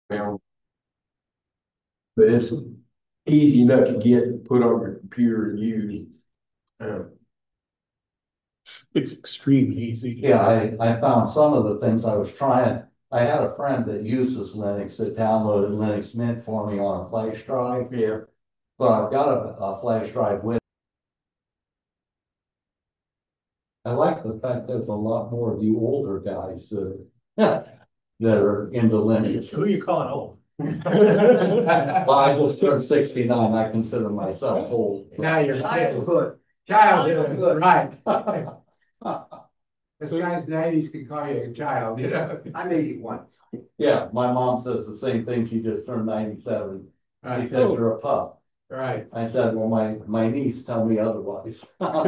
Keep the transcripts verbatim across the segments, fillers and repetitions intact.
Now, but it's easy enough to get and put on your computer and use. Uh, It's extremely easy. Yeah, I, I found some of the things I was trying. I had a friend that uses Linux that downloaded Linux Mint for me on a flash drive, yeah, but I've got a, a flash drive with. I like the fact there's a lot more of you older guys that, that are into Linux. Who are you calling old? Well, I just turned sixty-nine. I consider myself old. Now you're Childhood. childhood, right? Yeah, This guy's nineties can call you a child, you know? I'm eighty-one. my mom says the same thing. She just turned ninety-seven. She Right, said you're a pup. right. I said, well, my, my niece tell me otherwise.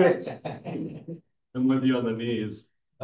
I'm with you on the knees.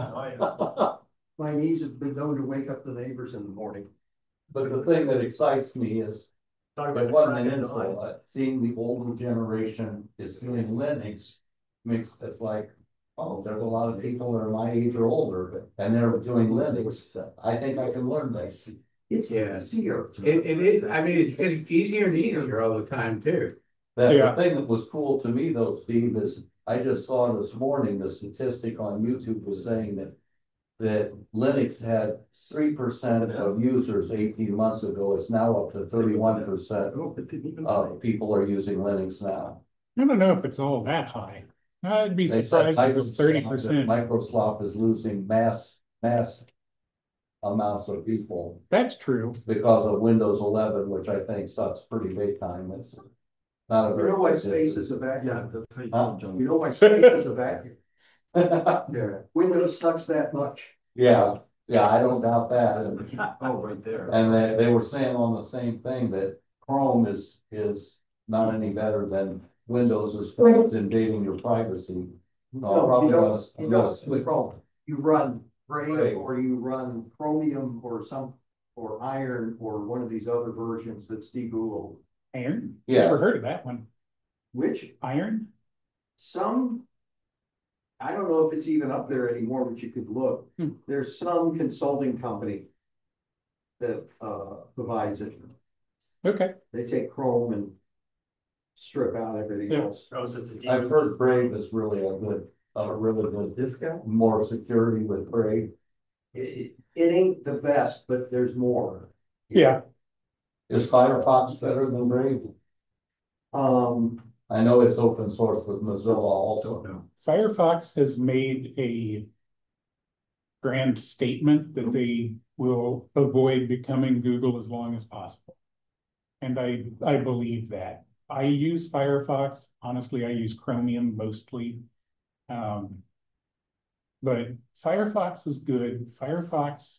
My knees have been known to wake up the neighbors in the morning. But the thing that excites me is, Talk it wasn't an insult, uh, seeing the older generation is doing Linux makes, it's like, oh, there's a lot of people that are my age or older, and they're doing Linux. I think I can learn this. It's Yeah. easier. It, it is, I mean, it's getting easier and easier all the time too. That Yeah. the thing that was cool to me though, Steve, is I just saw this morning, the statistic on YouTube was saying that that Linux had three percent of users eighteen months ago. It's now up to thirty-one percent of people are using Linux now. I don't know if it's all that high. I'd be They said surprised if it was Microsoft- thirty that percent. Microsoft is losing mass, mass amounts of people That's true. because of Windows eleven, which I think sucks pretty big time. It's not a You very. know why good space system. is a vacuum? that's how you Huh? You know why space is a vacuum? Yeah. Windows sucks that much. Yeah, yeah, I don't doubt that. And, Oh, right there. and they, they were saying on the same thing that Chrome is, is not any better than Windows as far as invading your privacy. No, you don't, you I'm don't, gonna switch- Chrome. You run Brave Brave. or you run Chromium or some, or Iron or one of these other versions that's de-Googled. Iron? Yeah. Never heard of that one. Which Iron? some, I don't know if it's even up there anymore, but you could look. Hmm. There's some consulting company that uh provides it. Okay. They take Chrome and strip out everything Yeah. else. I've heard Brave is really a good, a really good, This guy? more security with Brave. It, it, it ain't the best, but there's more. Yeah. Is Firefox better than Brave? Um, I know it's open source with Mozilla also. Firefox has made a grand statement that they will avoid becoming Google as long as possible. And I, I believe that. I use Firefox. Honestly, I use Chromium mostly. Um, but Firefox is good. Firefox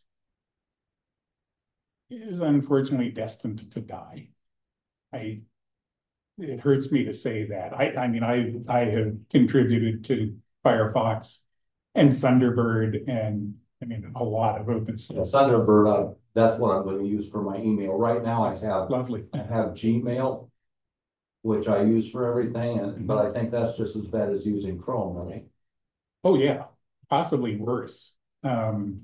is unfortunately destined to die. I, it hurts me to say that. I, I mean, I, I have contributed to Firefox and Thunderbird and I mean, a lot of open Yeah, source. Thunderbird, uh, that's what I'm going to use for my email. Right now I have, Lovely. I have Gmail, which I use for everything, and, but I think that's just as bad as using Chrome, right? Oh, yeah, possibly worse. Um,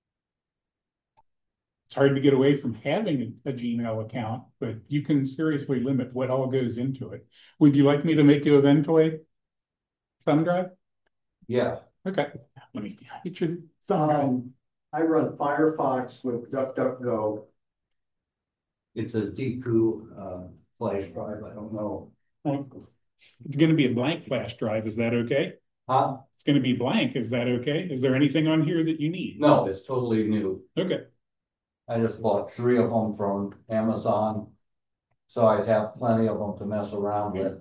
it's hard to get away from having a Gmail account, but you can seriously limit what all goes into it. Would you like me to make you a Ventoy thumb drive? Yeah, Okay, let me get your thumb drive. um, I run Firefox with DuckDuckGo. it's a Deku, uh, flash drive, I don't know. It's gonna be a blank flash drive, is that okay? Huh? It's gonna be blank, is that okay? Is there anything on here that you need? No, it's totally new. Okay, I just bought three of them from Amazon, so I'd have plenty of them to mess around with.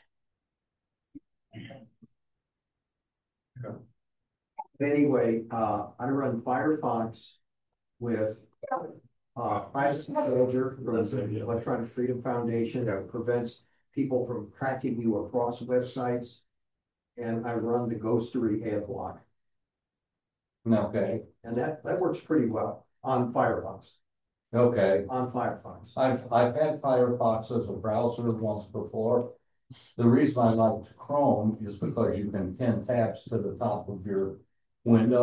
Anyway, uh, I run Firefox with uh, Privacy Soldier from the Electronic Freedom Foundation that prevents people from tracking you across websites. And I run the Ghostery ad block, Okay, and that, that works pretty well on Firefox, okay. on Firefox. I've, I've had Firefox as a browser once before. The reason I liked Chrome is because you can pin tabs to the top of your window.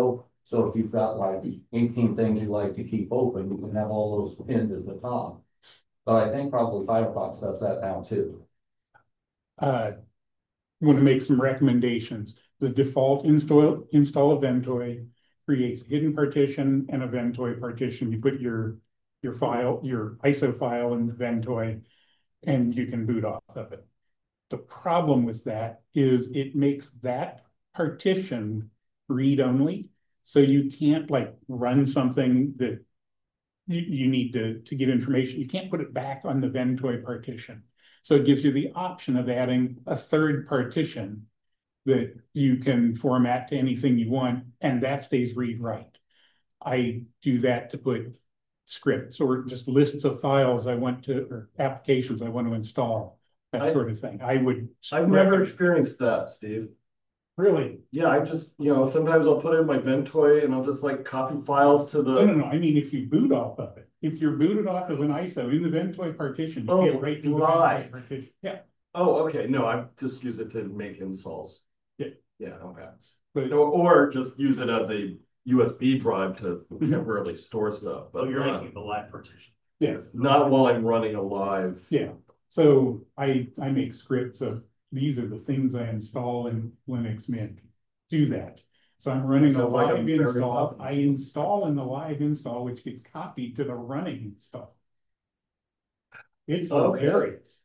So if you've got like eighteen things you like to keep open, you can have all those pinned at the top. But I think probably Firefox does that now too. Uh, want to make some recommendations. The default install install Ventoy creates a hidden partition and a Ventoy partition. You put your your file, your I S O file in Ventoy, and you can boot off of it. The problem with that is it makes that partition read only. So you can't like run something that you, you need to, to get information. You can't put it back on the Ventoy partition. So it gives you the option of adding a third partition that you can format to anything you want, and that stays read-write. I do that to put scripts or just lists of files I want to, or applications I want to install, that I- sort of thing. I would. I've never experienced that, Steve. Really? Yeah, I just, you know, sometimes I'll put in my Ventoy and I'll just like copy files to No, no, the, no. I mean, if you boot off of it, if you're booted off of an I S O in the Ventoy partition, you Oh, get right to the right. Ventoy partition. Yeah, oh, okay, no, I just use it to make installs. Yeah. Yeah, okay. but Or, or just use it as a U S B drive to Mhm. temporarily store stuff, but not, the live partition. yeah, not while I'm running a live. yeah. So I I make scripts of these are the things I install in Linux Mint. Do that. So I'm running a Sounds like live I'm very install. confident. I install in the live install, which gets copied to the running install. It's Okay. hilarious.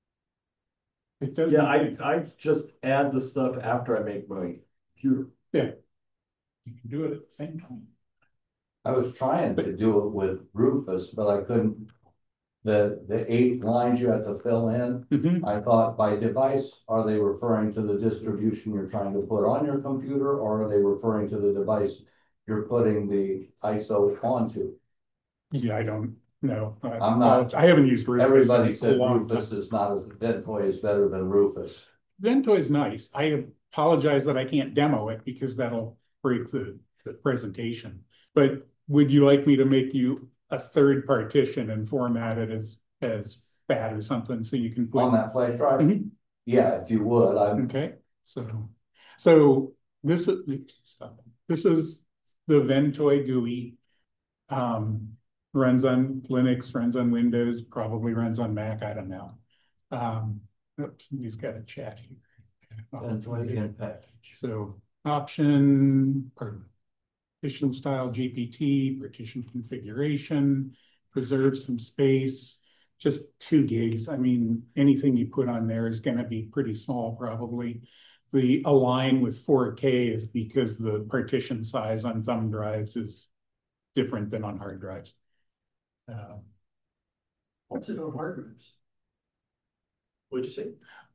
It doesn't. Yeah, I, I just add the stuff after I make my computer. You can do it at the same time. I was trying to do it with Rufus, but I couldn't. The, the eight lines you have to fill in, Mhm. I thought by device, are they referring to the distribution you're trying to put on your computer? Or are they referring to the device you're putting the I S O onto? Yeah, I don't know. I- I'm not- I haven't used Rufus. in Everybody a said long Rufus time. is not as, Ventoy is better than Rufus. Ventoy's nice. I apologize that I can't demo it because that'll break the, the presentation. But would you like me to make you a third partition and format it as, as fat or something so you can put? On that flash drive? Mhm. Yeah, if you would, I'm, Okay, so, so this is, oops, stop. This is the Ventoy G U I. Um, runs on Linux, runs on Windows, probably runs on Mac, I don't know. Um, oops, somebody's got a chat here. Ventoy Impact. So option, partition style G P T, partition configuration, preserve some space, just two gigs. I mean, anything you put on there is gonna be pretty small probably. The align with four K is because the partition size on thumb drives is different than on hard drives. Um, What's it on hard drives? What'd you say?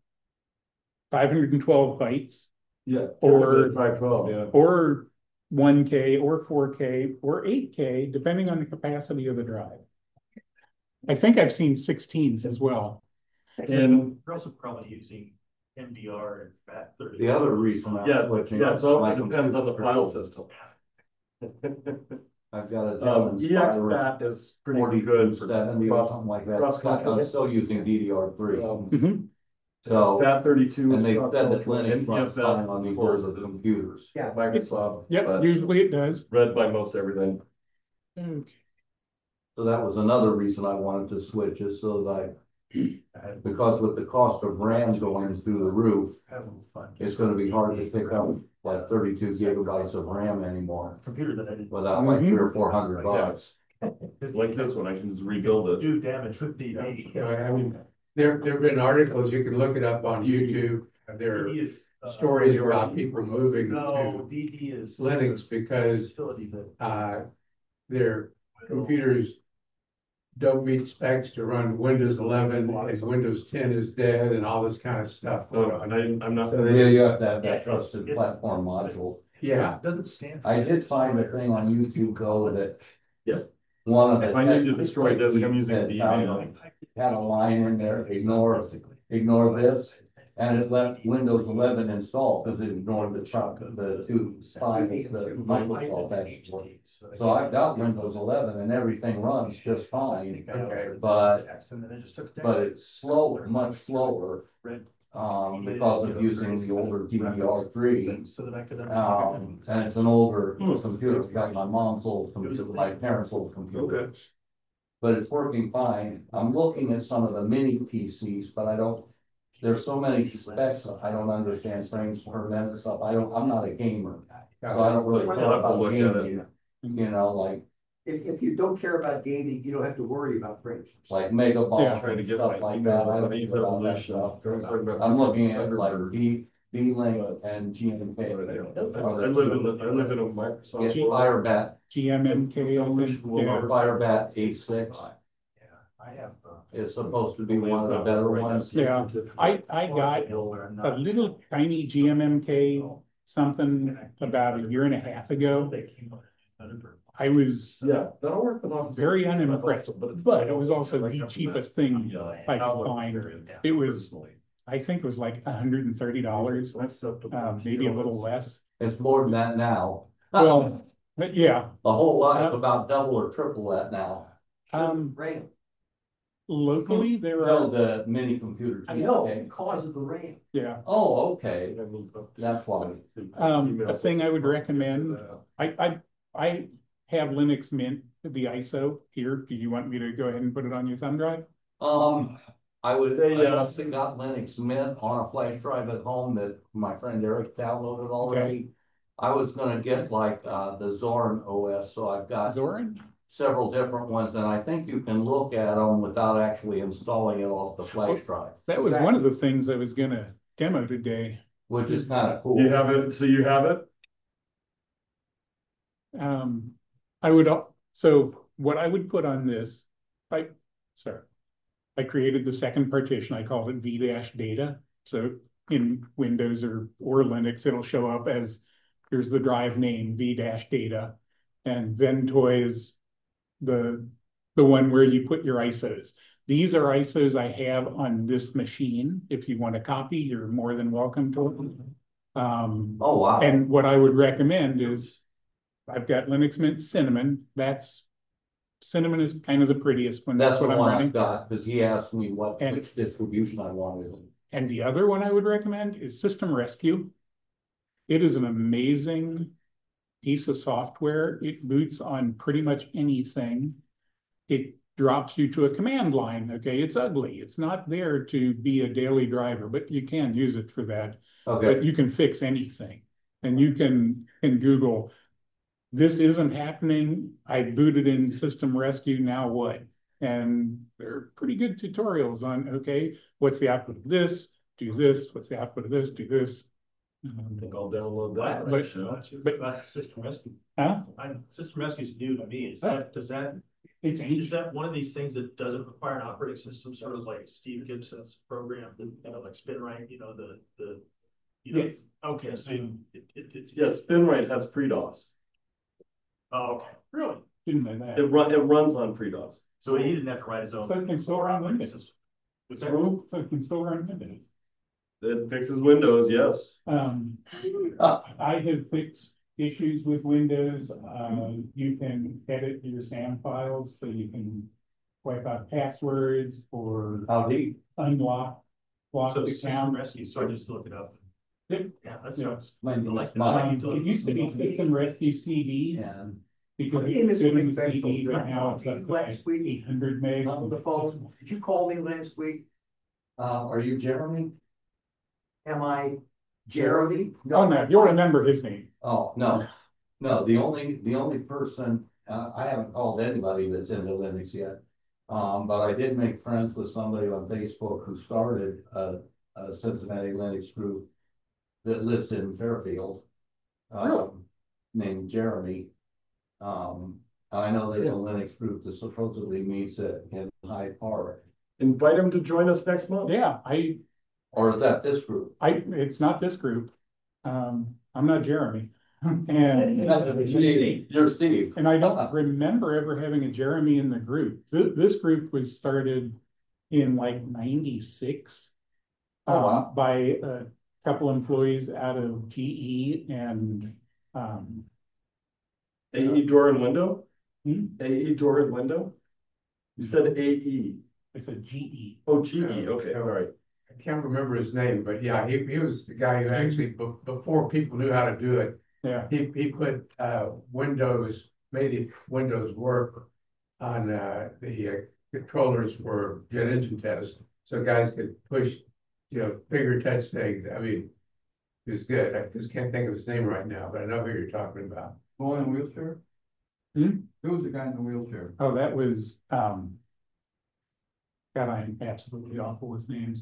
five hundred twelve bytes Yeah. Or- Five twelve, yeah. or one K or four K or eight K, depending on the capacity of the drive. I think I've seen sixteens as well. And We're also probably using M D R and FAT thirty. The other reason I'm yeah, switching. yeah, up so my it depends on the computer- file system. I've got a Um, Dell E X Inspiron FAT is pretty forty good for seventy or cross, something like that. cross I'm still using D D R three. um, Mhm. So, FAT thirty-two. and is they cross said that cultural, Linux runs N T F S fine on these supports older the computers. Yeah. Microsoft. Yep, but usually it does. read by most everything. Okay. So that was another reason I wanted to switch is so that I, because with the cost of RAM going through the roof, Having fun. it's gonna be hard to pick up like thirty-two gigabytes of RAM anymore Computer that I didn't. without like Mhm. three or four hundred bucks. Like this one, I can just rebuild it. Do damage with D V. You know, I mean, there, there've been articles, you can look it up on YouTube, there are stories about people moving No, to D D is. Linux because, Facility that. uh, their computers don't meet specs to run Windows eleven, and Windows ten is dead, and all this kind of stuff. No, and I, I'm not. So yeah, you have to have Yeah, that trusted it's- platform module. Yeah, Doesn't stand. for I it. did find a thing on YouTube though that. Yeah. One of the. If I need to destroy this, I'm using had D found V. Had a line in there, ignore, ignore this, and it left Windows eleven installed, because it ignored the chunk of the two files that Microsoft actually. So I've got Windows eleven and everything runs just fine, Okay. but, And then I just took it down. but it's slower, much slower. Read, Um, because of using the older D D R three. So that I could. Um, and it's an older computer, it's got my mom's old computer, my parents' old computer. Okay. But it's working fine. I'm looking at some of the mini P Cs, but I don't, there's so many specs, I don't understand frames per minute stuff. I don't, I'm not a gamer. So I don't really I'll care have to about look at it. gaming, you know, like, If, if you don't care about gaming, you don't have to worry about frames. like Mega Ball Yeah. Trying to and get stuff my like email, that. I don't Names care about that Evolution. stuff. I'm looking at like V, V-Link and G M K. I live in, the- I live in a Microsoft. Get Firebat, G M M K, I think, or yeah. Firebat A six I have. uh, is supposed to be one of the better ones. Yeah. I, I got a little tiny G M M K something about a year and a half ago. I was Yeah, that'll work with Office. very unimpressed, but it was also the cheapest thing I could find. It was, I think it was like hundred and thirty dollars, um, maybe a little less. It's more than that now. Well, but yeah, A whole lot, it's about double or triple that now. um, RAM. locally there No, are, the mini computer. I know, okay. because of the RAM. yeah. Oh, okay, that's why. Um, a thing I would recommend, I, I, I have Linux Mint, the I S O here. Do you want me to go ahead and put it on your thumb drive? Um, I would, They, I uh, also got Linux Mint on a flash drive at home that my friend Eric downloaded already. I was gonna get like, uh, the Zorn O S, so I've got Zorin? several different ones, and I think you can look at them without actually installing it off the flash drive, That was one of the things I was gonna demo today. which is kind of cool. You have it, so you have it? Um, I would, al- so what I would put on this, I, sorry. I created the second partition, I called it V dash data. So in Windows or, or Linux, it'll show up as, here's the drive name, V dash data. And Ventoy is the, the one where you put your I S Os. These are I S Os I have on this machine. If you want a copy, you're more than welcome to. Um, Oh, wow. and what I would recommend is, I've got Linux Mint Cinnamon. That's, Cinnamon is kind of the prettiest one. That's That's the what I'm one running. I've got, because he asked me what, And- which distribution I wanted. And the other one I would recommend is System Rescue. It is an amazing piece of software. It boots on pretty much anything. It drops you to a command line. Okay, it's ugly. It's not there to be a daily driver, but you can use it for that. But Okay, you can fix anything. And you can, in Google, this isn't happening. I booted in System Rescue, now what? And there are pretty good tutorials on, okay, what's the output of this? Do this, what's the output of this? Do this. I Um, think I'll download that. But- But, but System Rescue, Huh? I, System Rescue is new to me. Is that, does that, It's is that one of these things that doesn't require an operating system, sort of like Steve Gibson's program, you know, like SpinRite, you know, the, the. You know, Yes. okay, so it, it, it's. Yes, FinRite has FreeDOS. Oh, okay, really? Didn't know that. It run, it runs on FreeDOS. So he didn't have to write his own. So it can still run operating Windows. system. What's that? So it can still run Windows. It fixes Windows, yes. Um, I have fixed issues with Windows. Uh, you can edit your SAM files, so you can wipe out passwords or howdy. unlock locked So System accounts. Rescue, so I just look it up. Yep. Yeah, that Yeah. sounds. Mine- I like that. mine- Um, it used to be System Rescue C D And because My it name was is good in Rick the C D, Beckford. but now it's up to like Last week, eight hundred meg. on the phone, did you call me last week? uh, are you Jeremy? Am I Jeremy? Oh, no, you'll remember his name. Oh, no, no, the only, the only person, uh, I haven't called anybody that's into Linux yet. Um, but I did make friends with somebody on Facebook who started a, a Cincinnati Linux group that lives in Fairfield. Really? um, Named Jeremy. Um, I know there's a Linux group that supposedly meets at, in Hyde Park, Invite him to join us next month. Yeah, I, or is that this group? I, it's not this group. Um, I'm not Jeremy. And You're Steve. And I don't remember ever having a Jeremy in the group. Th- this group was started in like ninety-six. Oh, um, wow. By a couple employees out of G E and, um, A E door and window? Hmm? A E door and window? You said A E. it's a G E. Oh, G E, okay, all right. I can't remember his name, but yeah, he, he was the guy who actually, be- before people knew how to do it, Yeah, he, he put, uh, Windows, made it Windows work on, uh, the uh, controllers for jet engine tests, so guys could push, you know, finger touch things. I mean, it was good. I just can't think of his name right now, but I know who you're talking about. Going in a wheelchair? Hmm? Who was the guy in the wheelchair? oh, that was, um. God, I'm absolutely awful with names.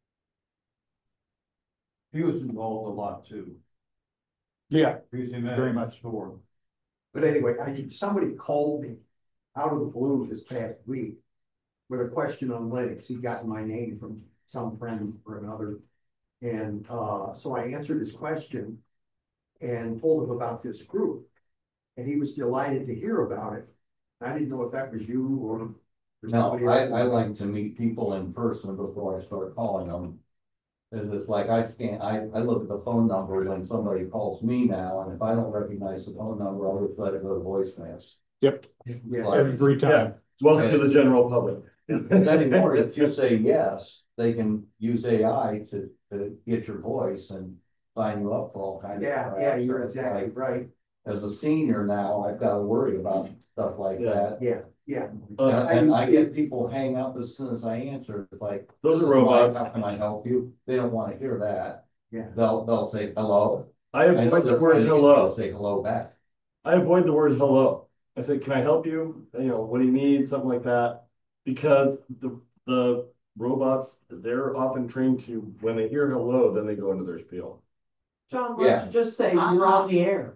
He was involved a lot too. Yeah, He's in that very much. store. But anyway, I need, somebody called me out of the blue this past week with a question on Linux. He got my name from some friend or another. And uh, so I answered his question and told him about this group. And he was delighted to hear about it. I didn't know if that was you or. or No, somebody I, else. I like to meet people in person before I start calling them. Cause it's like I scan, I, I look at the phone number when somebody calls me now, and if I don't recognize the phone number, I'll just let it go to voicemail. Yep, Yeah. every time. Welcome to the general public. And anymore, if you say yes, they can use A I to, to get your voice and sign you up for all kinds of. Yeah, crap. yeah, you're So it's exactly like, right. as a senior now, I've got to worry about stuff like Yeah. that. Yeah, yeah. Uh, And and I get people hang up as soon as I answer, it's like. Those "This are is Mike, robots. How can I help you? They don't want to hear that. Yeah. They'll, they'll say hello. I I know avoid the they're word trying to get you hello. to Say hello back. I avoid the word hello. I say, can I help you? You know, what do you need? Something like that. Because the, the robots, they're often trained to, when they hear hello, then they go into their spiel. John, why Yeah. don't you just say you're on the air?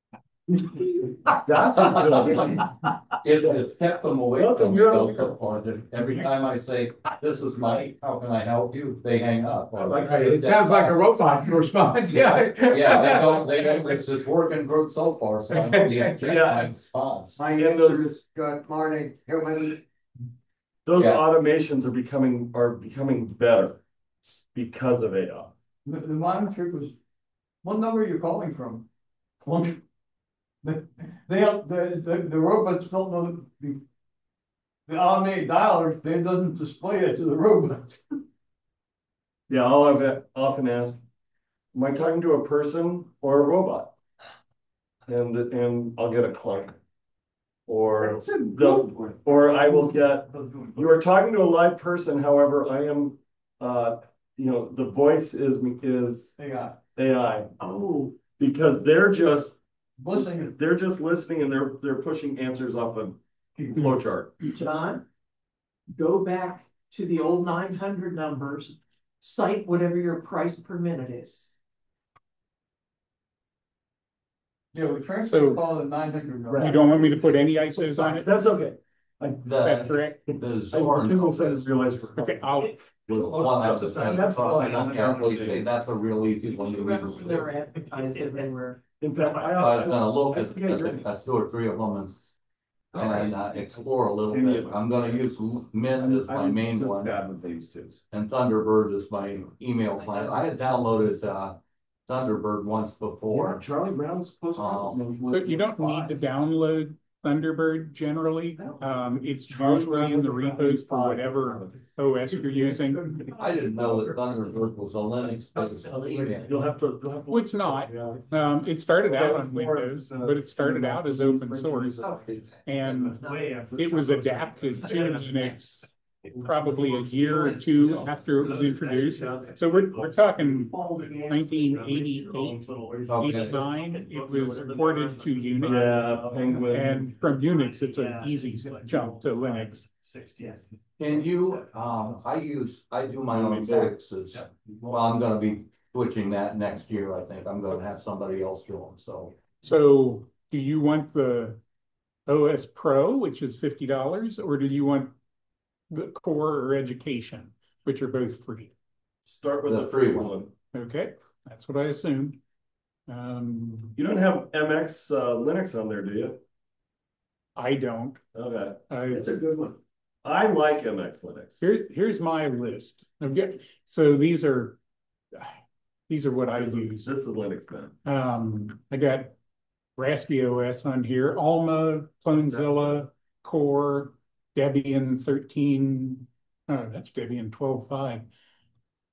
That's a good one. It has kept them away Welcome, from me you're though on. so far. That every time I say, this is Mike, how can I help you? They hang up. Or like, It sounds like a robot response, yeah. Yeah, they don't, they don't, it's just working good so far, so I don't need to check my response. My And answer those- is good morning, human. Those Yeah. automations are becoming, are becoming better because of A I. The, the monitor was, what number are you calling from? Plunk. The, they, the, the, the robots don't know the, the. The automated dialer, they doesn't display it to the robot. Yeah, I'll have often ask, am I talking to a person or a robot? And, and I'll get a clunk. Or, That's a the- good one. or I will get, you are talking to a live person, however, I am, uh, you know, the voice is, is Yeah, A I. Oh, Because they're just, listening. they're just listening and they're, they're pushing answers off a flow chart. John, go back to the old nine hundred numbers, cite whatever your price per minute is. Yeah, we transfer So- the call to nine hundred. number. You don't want me to put any I S Os on it? That's okay. Is that The, correct? the I Zorn. people said realize. Okay, I'll, was one of the, That's fine. I don't care what you say, that's a real easy one to Remember when they were use. advertised and they were. In fact, I. I was gonna look I at, forget your- at, at two or three of them and. And uh, explore a little bit, I'm gonna use Mint as my main one, Bad with these two. and Thunderbird is my email client, I had downloaded, uh. Thunderbird once before, Charlie Brown's close. Um, so you don't need to download Thunderbird generally. Um, it's usually in the repos for whatever O S you're using. I didn't know that Thunderbird was a Linux-based email. You'll have to, you'll have to. Well, it's not. Um, it started out on Windows, but it started out as open source. And it was adapted to Linux probably a year or two after it was introduced. So we're, we're talking nineteen eighty-eight, eighty-nine, it was ported to Unix. Yeah, Penguin. And from Unix, it's an easy jump to Linux. Can you, um, I use, I do my own taxes, well, I'm gonna be switching that next year, I think, I'm gonna have somebody else do them, so. So do you want the O S Pro, which is fifty dollars, or do you want the Core or Education, which are both free? Start with The the free free one. one. Okay, that's what I assumed. Um, You don't have M X uh, Linux on there, do you? I don't. Okay. I, That's a good one. I like M X Linux. here's, here's my list. Okay, so these are, these are what I This is- use. This is Linux, man. Um, I got Raspberry O S on here, Alma, Clonezilla, Core, Debian thirteen, oh, that's Debian twelve point five.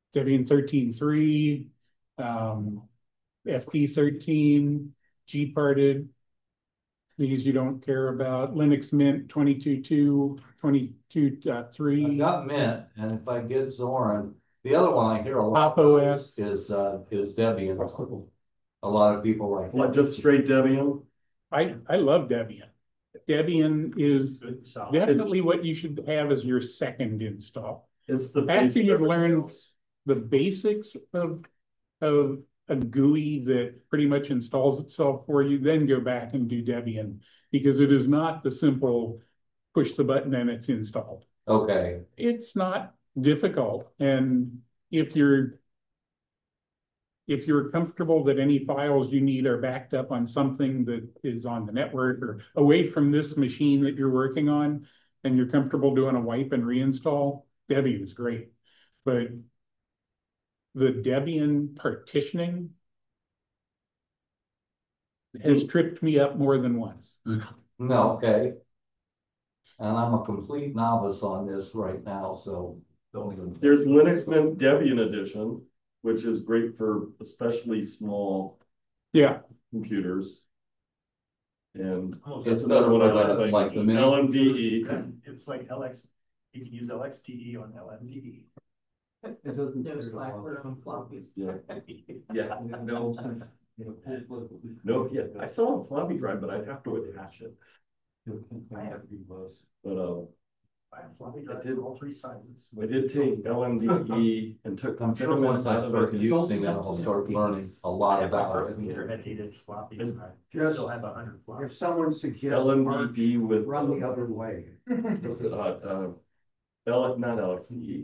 Debian thirteen point three, um, F P thirteen, Gparted. These you don't care about. Linux Mint twenty-two point two, twenty-two point three. I've got Mint, and if I get Zorin, the other one I hear a lot Pop O S. is, uh, is Debian. A lot of people like. What, just straight Debian? I, I love Debian. Debian is Good, solid. definitely what you should have as your second install. It's the. After basic you've of learned Windows. the basics of, of a G U I that pretty much installs itself for you, then go back and do Debian, because it is not the simple push the button and it's installed. Okay, It's not difficult. And if you're if you're comfortable that any files you need are backed up on something that is on the network or away from this machine that you're working on, and you're comfortable doing a wipe and reinstall, Debian is great. But the Debian partitioning has tripped me up more than once. no, okay. And I'm a complete novice on this right now, so don't even. There's Linux Mint Debian edition, which is great for especially small Yeah, computers. And Almost It's that's another better one I for the- like, like the mini- L M D E. It's like L X, you can use L X T E on L M D E. It doesn't. No Slackware on floppies. Yeah, yeah, no. No, yeah, I still have a floppy drive, but I'd have to attach it. I have to be close. But, uh, I have floppy drive did- in all three sizes. I did take L M D E and took. I'm sure once I start using it, I'll start learning a lot about it. Computer had eight inch floppies, and I Just, still have a hundred floppies. if someone suggests L M March, D E with. run the other way. What's it, uh, uh, L, not L X D E.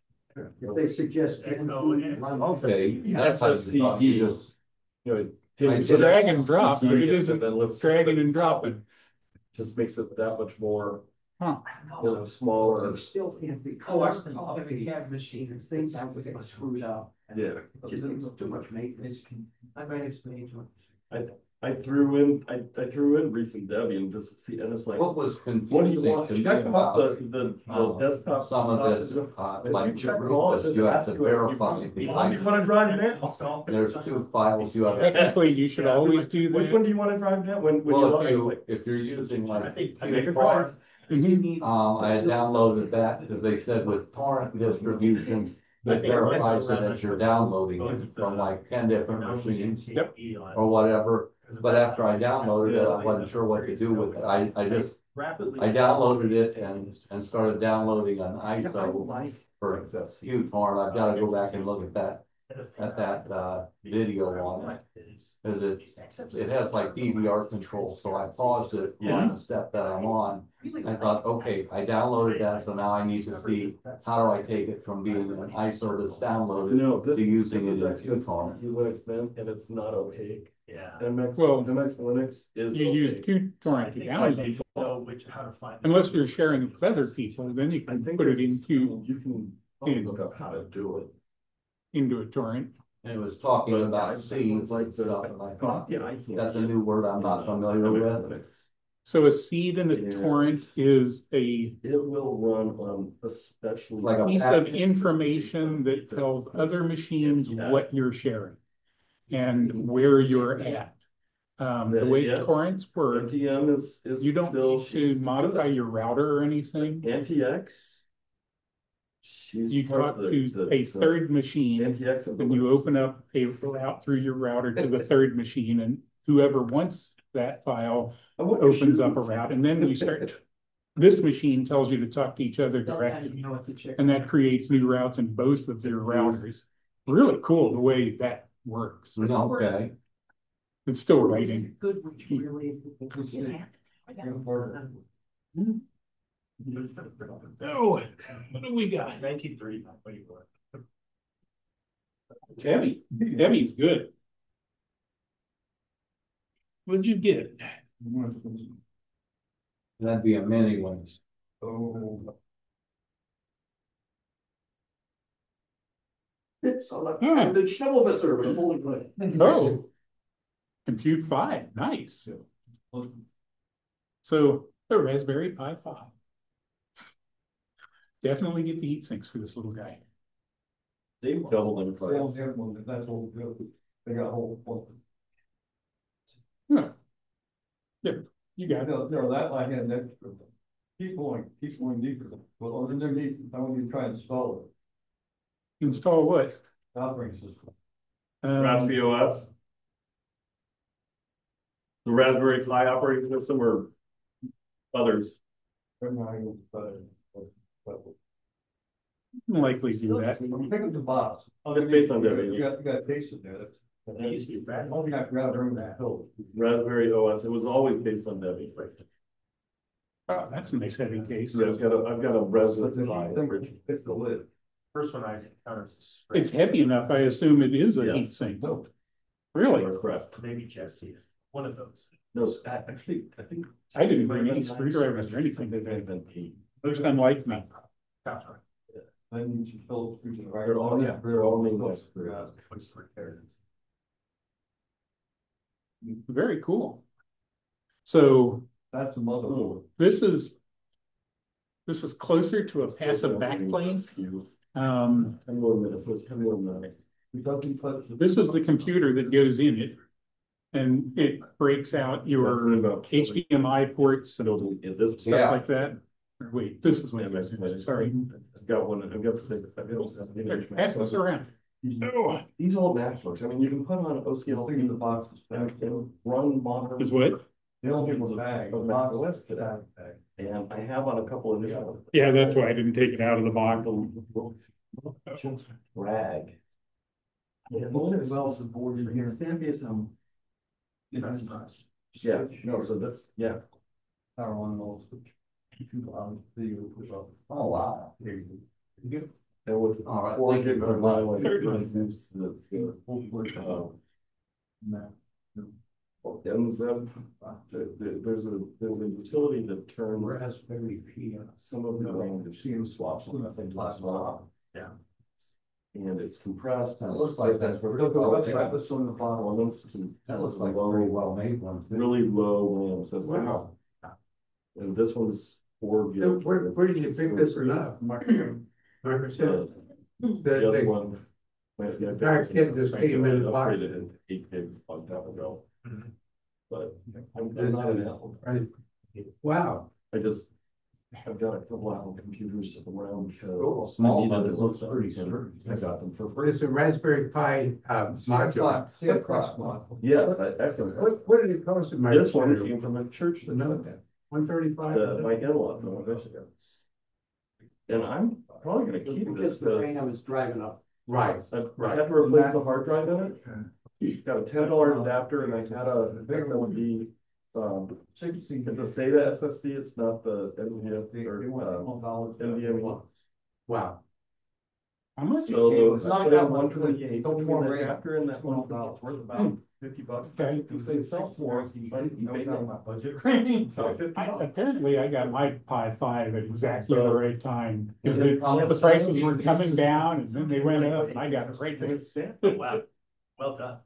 If they suggest. Gen two, run the- Okay, That's that's a how you just. You know, it I takes did drag and drop, but it and isn't then let's- dragging and dropping. Just makes it that much more, Huh. you know, smaller. You still can't be. Oh, I constant recall it, updating. we had machines. Things have to get screwed up. Yeah. Just it's too much maintenance. I managed to. I threw in, I, I threw in recent Debian just to see, and it's like, What was what do you confusing want? to me Check out the, about the, the uh, desktop. some of this, uh, If like you check them all, it Rufus, says you have ask to you if you verify want- the You want me I to drive now? There's two files you have. Technically, you should always do Which one that. do you want to drive now? When, when Well, if you you, like, if you're using I like. think, I make make a a price. Mhm. Um, I had downloaded that, because they said with torrent distribution, it verifies it that you're downloading it from like ten different machines Yep. or whatever. But after I downloaded it, I wasn't sure what to do with it. I, I just, Rapidly. I downloaded it and, and started downloading an I S O for uTorrent. I've gotta go back and look at that, at that, uh, video on it. Cause it, it has like D V R control, so I paused it on the step that I'm on. I thought, okay, I downloaded that, so now I need to see, how do I take it from being an I S O that's downloaded no, this. to using it in this is actually uTorrent? Linux Mint, and it's not opaque. Yeah. M X, Well, M X Linux is. You use opaque. two torrent to download. You know which, how to find. Unless you're sharing it with other people, then you I can think put it it's- into, You can in- look up how to do it. into a torrent. And it was talking But about I- seeds like and the- stuff, and I thought, Yeah, I can't. that's a new word I'm not familiar with. So a seed in a Yeah. torrent is a It will run on especially. Like a piece of package. information that tells other machines what you're sharing and where you're at. Um, the way Yeah. torrents work, N T M is, is. you don't still- need to modify your router or anything. N T X. She's You part talk of the- to the- a the third machine, N T X. of the and you Linux. open up a route through your router to the third machine, and whoever wants that file I want your opens up a shoes. route, and then we start. This machine tells you to talk to each other directly, You know what to check. and that creates new routes in both of their routers. Really cool the way that works. Okay, It's still writing. Good, which really. Yeah. Oh, what do we got? Nineteen thirty, what do you want? It's heavy. Heavy's good. What'd you get? that'd be a mini one. Oh, It's a lot, Hmm. the Schneebelitzer with a folding blade. oh. Compute five, nice. So the Raspberry Pi five. Definitely get the heat sinks for this little guy. They doubled in They don't price. have one, that's what we do. They got a whole. whole- You got it. No, no, that I had that. Keep going, keep going deeper. Well, underneath, I want you to try and install it, Install what? operating system. Um, Raspberry O S. The Raspberry Pi operating system or others? Right now, I go, but- but- Likely do that. I'm thinking the box. It's based on W. You got, you got taste in there, that's. It used to be bad. Only got ground during that hill. Raspberry O S, it was always based on Debian. Oh, that's a nice heavy case. So I've got a, I've got a But the Raspberry Pi. heat thing, it's the lid. First one I encountered is. It's heavy enough, I assume it is a Yes. heat sink. No. Really? Or correct. Maybe Jesse, one of those. No, s- a- actually, I think. I didn't bring any screwdrivers or anything today. Looks unlike me. Then you should fill it through to the right. They're all, yeah, they're all named West. Very cool. So That's a mother. this is, this is closer to a passive backplane. Um, Ten more minutes, let's ten more minutes. It doesn't touch. this is the computer that goes in it. And it breaks out your H D M I ports and Yeah, this. stuff like that. Or wait, this is what it goes in, sorry. I've got one, I've got. the- Pass this around. Oh, these old MacBooks, I mean, you can put on O C L Thing in the T, box is back. and run modern. Is what? They don't give a bag. Of a Mac box O S is today. bag, bag. And I have on a couple of initial. Yeah, that's why I didn't take it out of the box. Just drag. Yeah, Well, it's well supported here. Stand is, um, That's nice. yeah, no, so that's, yeah. Power on those. Um, the- Oh, wow. There you go. That would. All right, Four thank you gig very per much. line, like, really moves the- the, Hopefully, uh, no. ends up, there- there- there's a, there's a utility that turns Raspberry Pi. some of the language to swaps. Nothing to swap. Yeah. And it's compressed. That and looks like that's. very Look, well- look, look, this on the bottom. Elements to. That looks like a low- very well made one. too. Really low RAM system. Wow. And this one's four So gigs. where, where did you pick this one up? Microsoft? The The, other the, one. went- yeah, Dark kid just came in the box. Upgraded into eight gigs on top of it. Mhm. But I'm, I'm This not an is- Apple. right. Wow, I just, I've got a couple Apple computers around. uh, Oh, I small, needed but it to looks look pretty and sturdy. I got them for free. it's a Raspberry Pi, uh, module. See a cross module. Yes, I- excellent. What, what did it cost in my? This one came from a church. that No. did that. One thirty-five? The, my in-laws in Michigan. And I'm probably gonna keep this, because was driving up. Right, I I had to replace the hard drive in it. Got a ten dollar adapter and I had a S S D, um, Sixteen. it's a SATA S S D, it's not the N V They, M they or, want uh, one dollar. NVMe. wow. How much? So It's I not put that in much, one twenty-eight, don't between more the RAM. adapter and that one, Twelve dollars. it's worth about fifty bucks. Okay. You say sell for, but you No, pay it's out of them my budget. about fifty I, bucks. apparently I got my Pi five at exactly the So- right time. Cause Is the, it on the the prices phone? were coming down and then they went up and I got it right there. Wow, well done.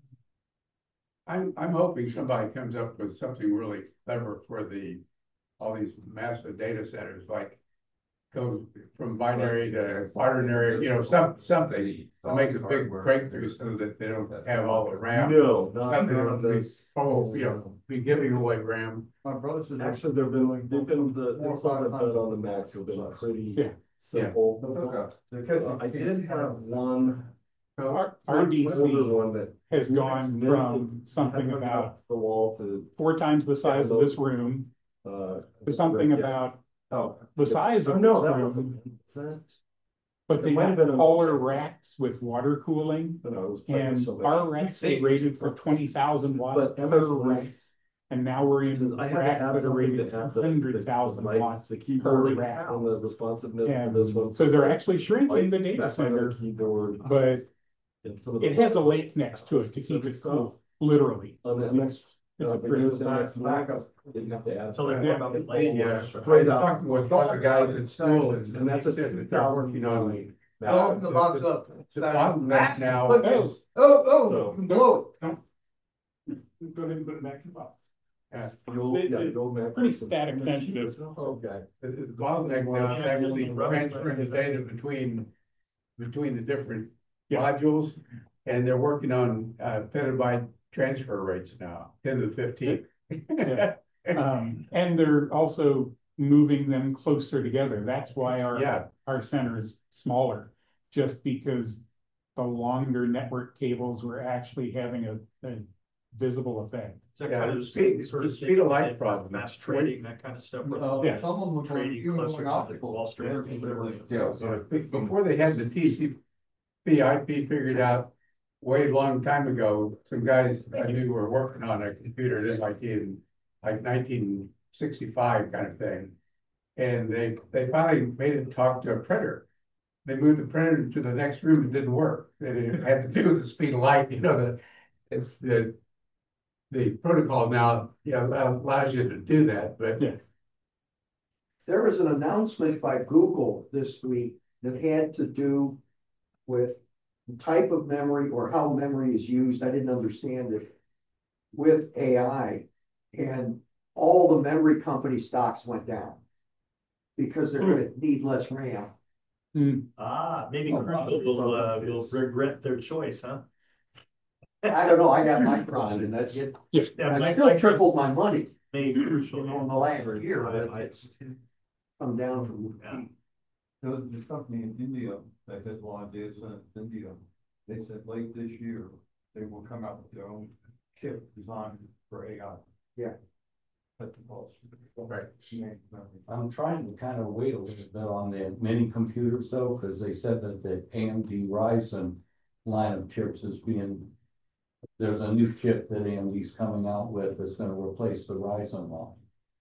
I'm, I'm hoping somebody comes up with something really clever for the, all these massive data centers, like go from binary to quaternary, you know, some, something that makes a big breakthrough so that they don't have all the RAM. No, not Something none of that'll be, this. oh, you know, be giving away RAM. My brother said. Actually, they've been, they've been, the Four or install five I've done on the hundred. Macs have been pretty Yeah. simple. The Uh, kitchen. I did have one, R- RDC older one that. has gone from something about The wall to, four times the size of this room uh. to something yeah. about Oh. the size Oh, of no, this that room. wasn't. is that- But it they might have have been a- taller racks with water cooling. no, it was- And so bad. our racks are rated for twenty thousand watts But per rack. ever And now we're in I had to racks add that are something rated to have the- hundred thousand the lights, watts. the keyboard rack. and the responsiveness And of this one. so they're actually shrinking the Like, data that kind of center, Keyboard. but and some of the- it has a lake next to it to keep it cool, literally. On the next. It's uh, a but pretty it was back- next back month, up. Didn't have to add. So like, Yeah. what about the The, light? uh, I was talking with all the guys at school and. And that's a- they said that they're working on the. Oh, the box up. The bottleneck now. Look, Oh, Oh, oh, So- blow Go ahead and put it back in the box. Yeah, The old- yeah, the old Mac. Pretty static sensitive. Okay. the the bottleneck now is actually transferring the data between between the different Yeah. modules. And they're working on, uh, petabyte transfer rates now, ten to the fifteenth. Yeah. Um, and they're also moving them closer together. That's why our, Yeah. our center is smaller. Just because the longer network cables were actually having a, a visible effect. Is that Yeah, kind of the the speed- same sort the of speed thing of light with problem. mass trading, that kind of stuff? with Uh, Yeah. some of them were going, Trading even closer going to optical. Wall Street. Yeah. So before they had the T C P I P figured out way long time ago, some guys I knew were working on a computer at M I T in like nineteen sixty-five kind of thing. And they, they finally made it talk to a printer. They moved the printer to the next room, it didn't work. And it had to do with the speed of light, you know, the, it's the, the protocol now, yeah, allows you to do that, but. Yeah. There was an announcement by Google this week that had to do with the type of memory or how memory is used. I didn't understand it with A I, and all the memory company stocks went down because they're gonna need less RAM. Ah, maybe Oh, Crucial will, uh, will regret their choice, huh? I don't know, I got Micron and that, it, Yeah, I Mike- still tripled my money, Maybe you Crucial. know, in the last year, but it's come down from the Yeah. peak. There was this company in India that had a lot of data centers in India. They said late this year, they will come out with their own chip designed for A I. Yeah. At the cost. Right. I'm trying to kind of wait a little bit on the mini computers though, because they said that the A M D Ryzen line of chips is being. There's a new chip that A M D's coming out with that's gonna replace the Ryzen line.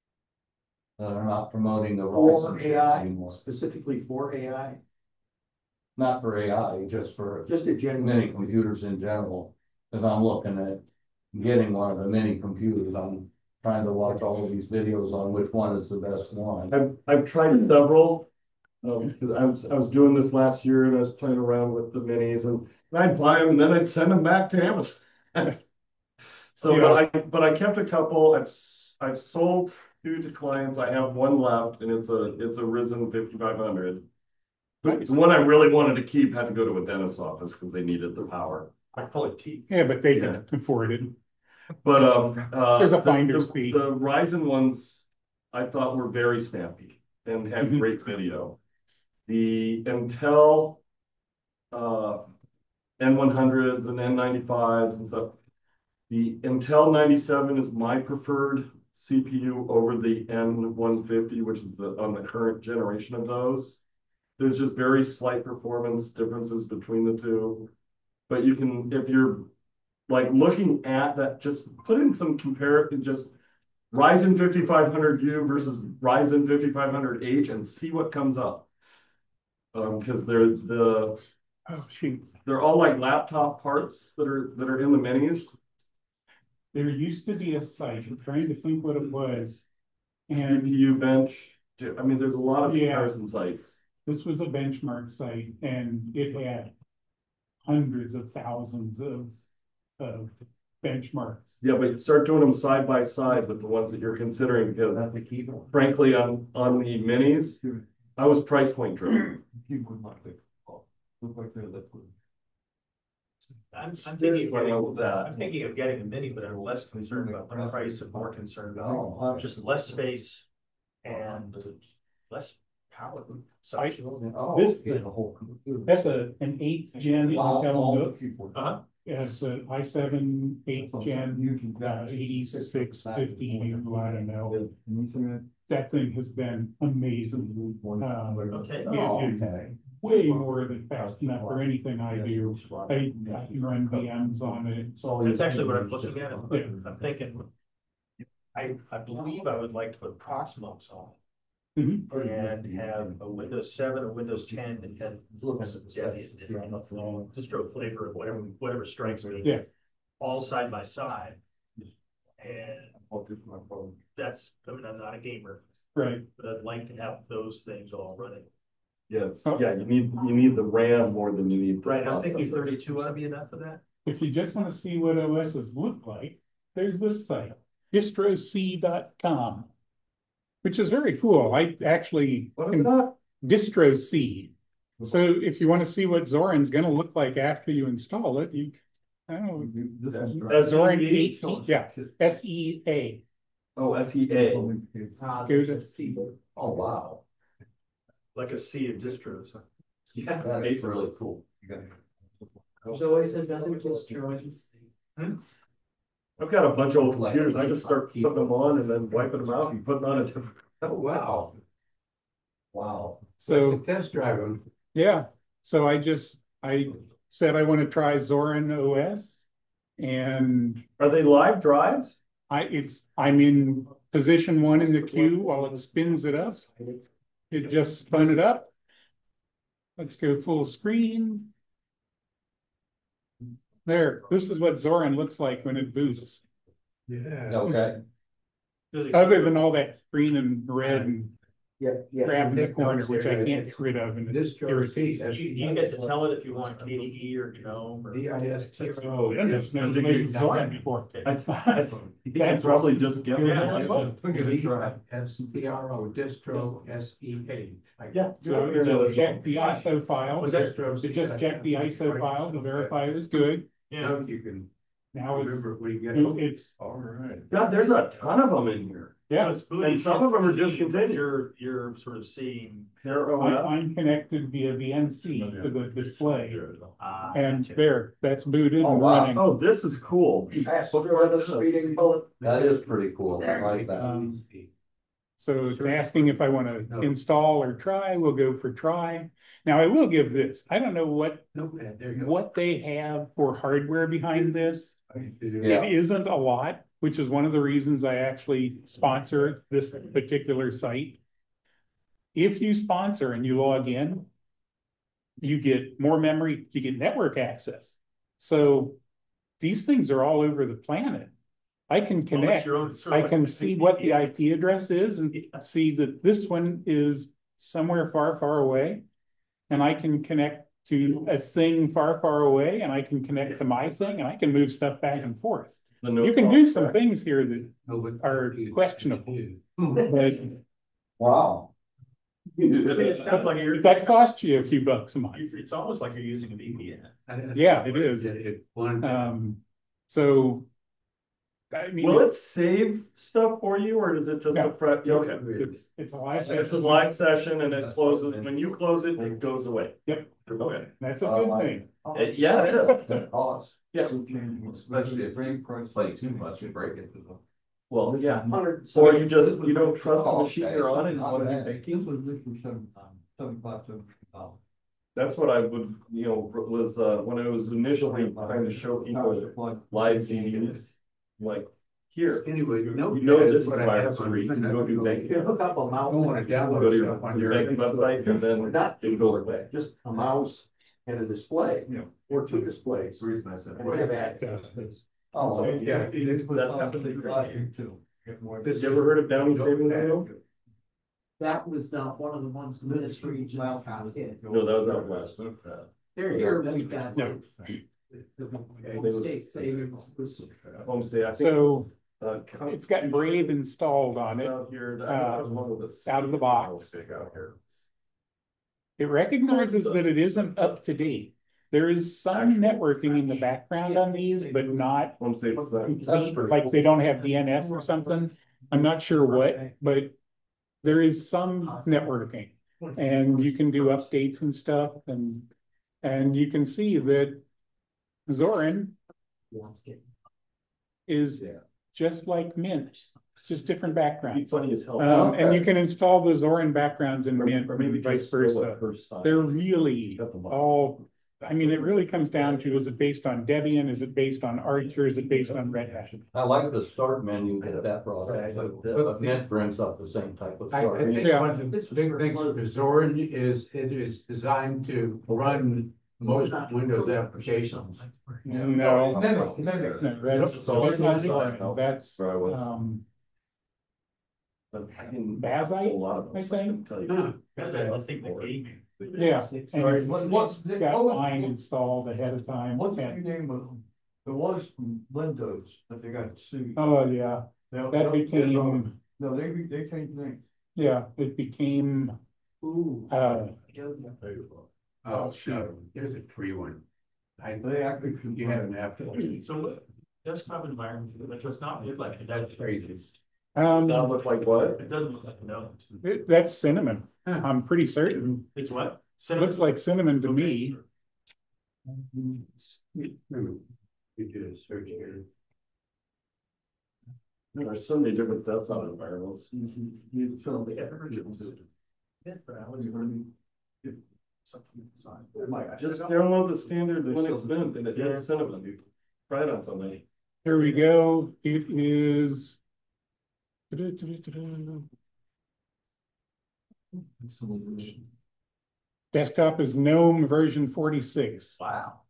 Uh, They're not promoting the For Ryzen chip A I, anymore, specifically for A I, not for A I, just for just a general. mini computers in general. Cause I'm looking at getting one of the mini computers, I'm trying to watch all of these videos on which one is the best one. I've, I've tried several. Um, 'cause I was, I was doing this last year and I was playing around with the minis and I'd buy them and then I'd send them back to Amazon. So, but I, but I kept a couple, I've, s- I've sold two to clients, I have one left and it's a, it's a Ryzen fifty-five hundred. The the one I really wanted to keep had to go to a dentist's office because they needed the power. I call it T. Yeah, but they Yeah. can afford it. But, um, uh. There's a the- finder's the- fee. The Ryzen ones, I thought were very snappy and had Mhm. great video. The Intel, uh, N one hundreds and N ninety-fives and stuff. The Intel ninety-seven is my preferred C P U over the N one fifty, which is the, on the current generation of those. There's just very slight performance differences between the two. But you can, if you're like looking at that, just put in some comparison, just Ryzen fifty-five hundred U versus Ryzen fifty-five hundred H and see what comes up. Um, because they're the, Oh, shoot. they're all like laptop parts that are, that are in the minis. There used to be a site, I'm trying to think what it was. C And P U bench, I mean, there's a lot of Yeah. comparison sites. this was a benchmark site and it had hundreds of thousands of, of benchmarks. Yeah, but start doing them side by side with the ones that you're considering, because Is that the keyboard? frankly, on, on the minis, I was price point driven. Keyboard like that. Look like they're liquid. I'm, I'm thinking, Well, of getting- that- I'm thinking of getting a mini, but I'm less concerned about the price and more concerned Oh, about huh. just less space and less power. consumption. Oh, This- okay, the whole computer. That's a, an eighth gen Wow, all Intel the Nook. keyboard. Uh-huh. It's a i seven eighth gen, uh, eighty-six fifty U, I don't know. That thing has been amazing. Um, Okay. It Oh, is okay. way more than fast enough for anything I do. I, I can run V Ms on it. That's actually what I'm looking at. Yeah. I'm thinking. I, I believe I would like to put Proxmox on Mhm. it and have a Windows seven or Windows ten and then. Yeah, the distro flavor of whatever, whatever strikes me. Yeah. All side by side. And that's, I mean, I'm not a gamer, Right. but I'd like to have those things all running. Yes, Oh. yeah, you need, you need the RAM more than you need. the Right, I'm thinking processor. thirty-two ought to be enough for that. If you just want to see what O Ss look like, there's this site, distro c dot com, which is very cool. I actually, What is that? DistroC. So if you want to see what Zorin's gonna look like after you install it, you, I don't know, S Zorin E A? eighteen, yeah, S E A. Oh, S E A. Ah, Go there's to- a C. Oh, wow. Like a sea of distros. Yeah, That's basically. really cool. There's always another distro. I've got a bunch of old computers. I just start putting them on and then wiping them out and putting on a different. Oh, wow. Wow. So, Test drive them. yeah, so I just, I said I want to try Zorin O S. And Are they live drives? I, it's, I'm in position one in the queue while it spins it up. It just spun it up. Let's go full screen. There, this is what Zorin looks like when it boots, Yeah. Okay. Does it- other than all that green and red and Yeah, yeah. crap in the corner, which I can't get rid of, and it Distro irritates C, me. You, you get to tell it if you want K D E or GNOME or. D I S T. Oh, yeah, there's no name Zorin before. I thought, that's probably just give Yeah. them. S T R O, distro, S E A. Yeah. So it just check the I S O file, Was it that- just checked the I S O file to verify it was good. Yeah. Now you can Now it's, remember when you get. it's, All right. God, there's a ton of them in here. So yeah, it's booting, And some of them are discontinued. You're, you're sort of seeing. They're I- O S. I'm connected via V N C to the display. uh, And there, that's booted Oh, and wow. running. Oh, this is cool. Faster than a speeding bullet. That is pretty cool. I like that. Um, So it's asking if I want to install or try, we'll go for try. Now I will give this, I don't know what, No, there you go. what they have for hardware behind this. Yeah. It isn't a lot, which is one of the reasons I actually sponsor this particular site. If you sponsor and you log in, you get more memory, you get network access. So these things are all over the planet. I can Well, it's connect. your own- sort I of like- can see what the I P address is and see that this one is somewhere far, far away. And I can connect to a thing far, far away, and I can connect to my thing, and I can move stuff back and forth. The no You can call do some back. things here that No, but- are questionable. But Wow. It's kind of like you're. that costs you a few bucks a month. It's almost like you're using a V P N. Yeah, it is. It- one- Um, so. I mean, Will it save stuff for you or is it just a No. fret? Okay. it's, it's a live It's a session. live session and it closes. When you close it, it goes away. Yep. Okay. That's a good thing. It- yeah, it is. Cost. Yeah. Especially if you play too much, you break it. Well, yeah. Hundred. Or you just, you don't trust the machine you're on and you want to be banking. That's what I would, you know, was, uh, when I was initially trying to show people live C Ds. Like, here, Anyway, no. you know this is what I virus have on- free, you can go do You banking. can hook up a I don't wanna mouse, download Go to your, stuff on your your. banking website and then Not- it goes away. just a mouse and a display, or two displays. Reason I said. And we have access. Oh, Yeah. That's happened. too. Did you ever heard of Downey Savings Account? That was not one of the ones the ministry just No, that was out west. They're here, we've got. No. State savings was- Homestay, I think. So uh, it's got Brave installed on it. Out here, that uh, was one of the- out of the box. Out here. It recognizes that it isn't up to date. There is some networking in the background on these, but not Homestay was that. complete, like they don't have D N S or something. I'm not sure what, but there is some networking. And you can do updates and stuff and, and you can see that Zorin is just like Mint. It's just different Be backgrounds. funny as hell. Um, and you can install the Zorin backgrounds in Mint Or or maybe vice just still at versa. first sight. They're really all, I mean, it really comes down to, is it based on Debian? Is it based on Arch or is it based on Red Hat? I like the start menu that that brought up, too. But Mint brings up the same type of I, I start. think Yeah. one of the big things for Zorin is it is designed to run most Windows applications. No, No, no, no, that's, that's not Zorin. That's, Where I was. um, But I didn't- Bazite, a lot of I those, think. can tell you. Huh. Let's think the gaming. yeah. And Sorry, it's what- what's the- got what was- mine installed ahead of time. What's the And- name of them? There was from Windows that they got sued. Oh, yeah, They'll- that they'll- became, No, they, they changed names. yeah, it became, Ooh. uh, Oh, sure, there's a free one. I, They actually. you have an app. So what desktop environment, it does not look like, it That's does, crazy. That Um, look like what? it doesn't look like a note. it- that's cinnamon. I'm pretty certain. It's what? Looks like cinnamon to Okay. me. You do a search here. There's so many different desktop environments. You film the versions. Yeah, but I was gonna be. Something inside. Just download the standard Linux bin and it has cinnamon. Try it on something. Here we go. It is. Desktop is GNOME version forty-six. Wow.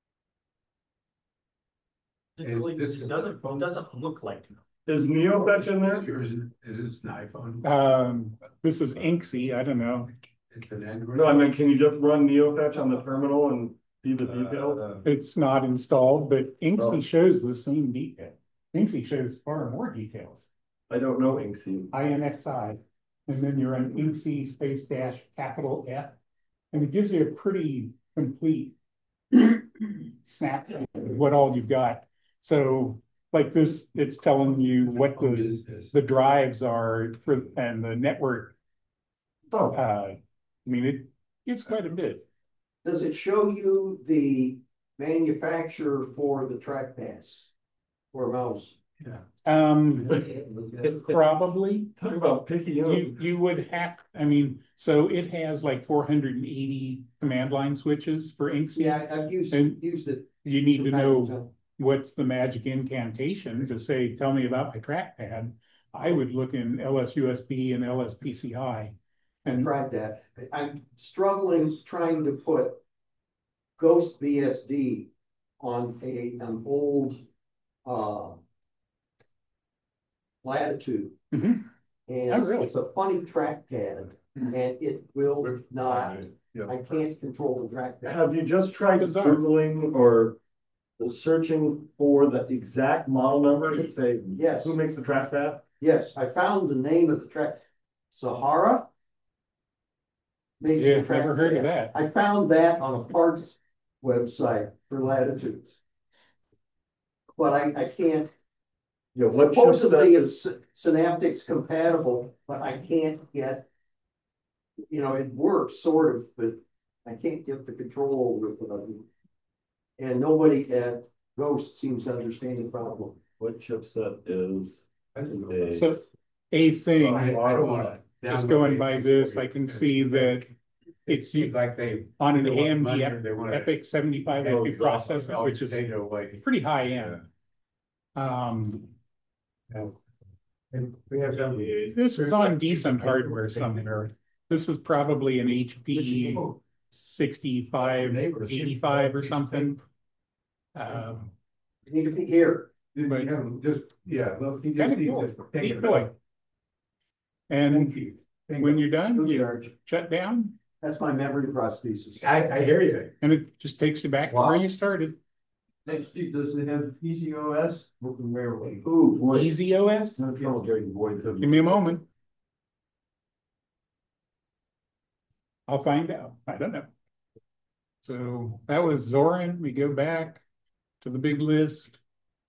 It And really this is- doesn't, it doesn't look like. Is NeoFetch in there? Yours is, is this an iPhone? Um, this is Inksy. I don't know. It's an Android? No, I mean, can you just run NeoFetch on the terminal and see the details? Uh, It's not installed, but Oh. Inksy shows the same detail. Inksy shows far more details. I don't know Inksy. I N X I. And then you're on Inksy space dash capital F. And it gives you a pretty complete snapshot of what all you've got. So like this, it's telling you what What the, is this? the drives are for, and the network. Oh, Uh, I mean, it gives quite a bit. Does it show you the manufacturer for the trackpads or mouse? Um, probably. talk about picky. You, you would have, I mean, so it has like four hundred and eighty command line switches for Inksy. Yeah, I've used, And- used it. You need to from time know time. what's the magic incantation to say, tell me about my trackpad. I would look in L S U S B and L S P C I. I And tried that. I'm struggling trying to put Ghost B S D on a, an old, uh, Latitude. Mhm. And Oh, really? it's a funny trackpad and it will not, I can't control the trackpad. Have you just tried Bizarre. Googling or searching for the exact model number and say, Yes, who makes the trackpad? yes, I found the name of the track, Sahara. Makes the yeah, never heard of trackpad. that. I found that on a parts website for Latitudes. But I, I can't, Yeah, what supposedly chipset it's Synaptics compatible, but I can't get. You know, it works sort of, but I can't get the control over it. Without it. And nobody at Ghost seems to understand the problem. What chipset is a? So a thing, I, I don't wanna. just going by this, I can see that it's Seems like they. on an they want A M D money, Ep- they wanna- Epic seventy-five Oh, Epic processor, which is Potato like- pretty high end. Um, And we have some. this is on decent hardware somewhere. This is probably an H P sixty-five, eighty-five or something. Um, You need to be here. But- You have Just, yeah, well, you just kind of need cool, to take neat it toy. back. And Thank you. Thank when you. you're done, Good you charge. shut down That's my memory prosthesis. I, I hear you. and it just takes you back to where you started. Next, does it have E Z O S? Rarely. Ooh, boy. Easy O S, No trouble getting void. give me a moment. I'll find out. I don't know. So that was Zorin. We go back to the big list.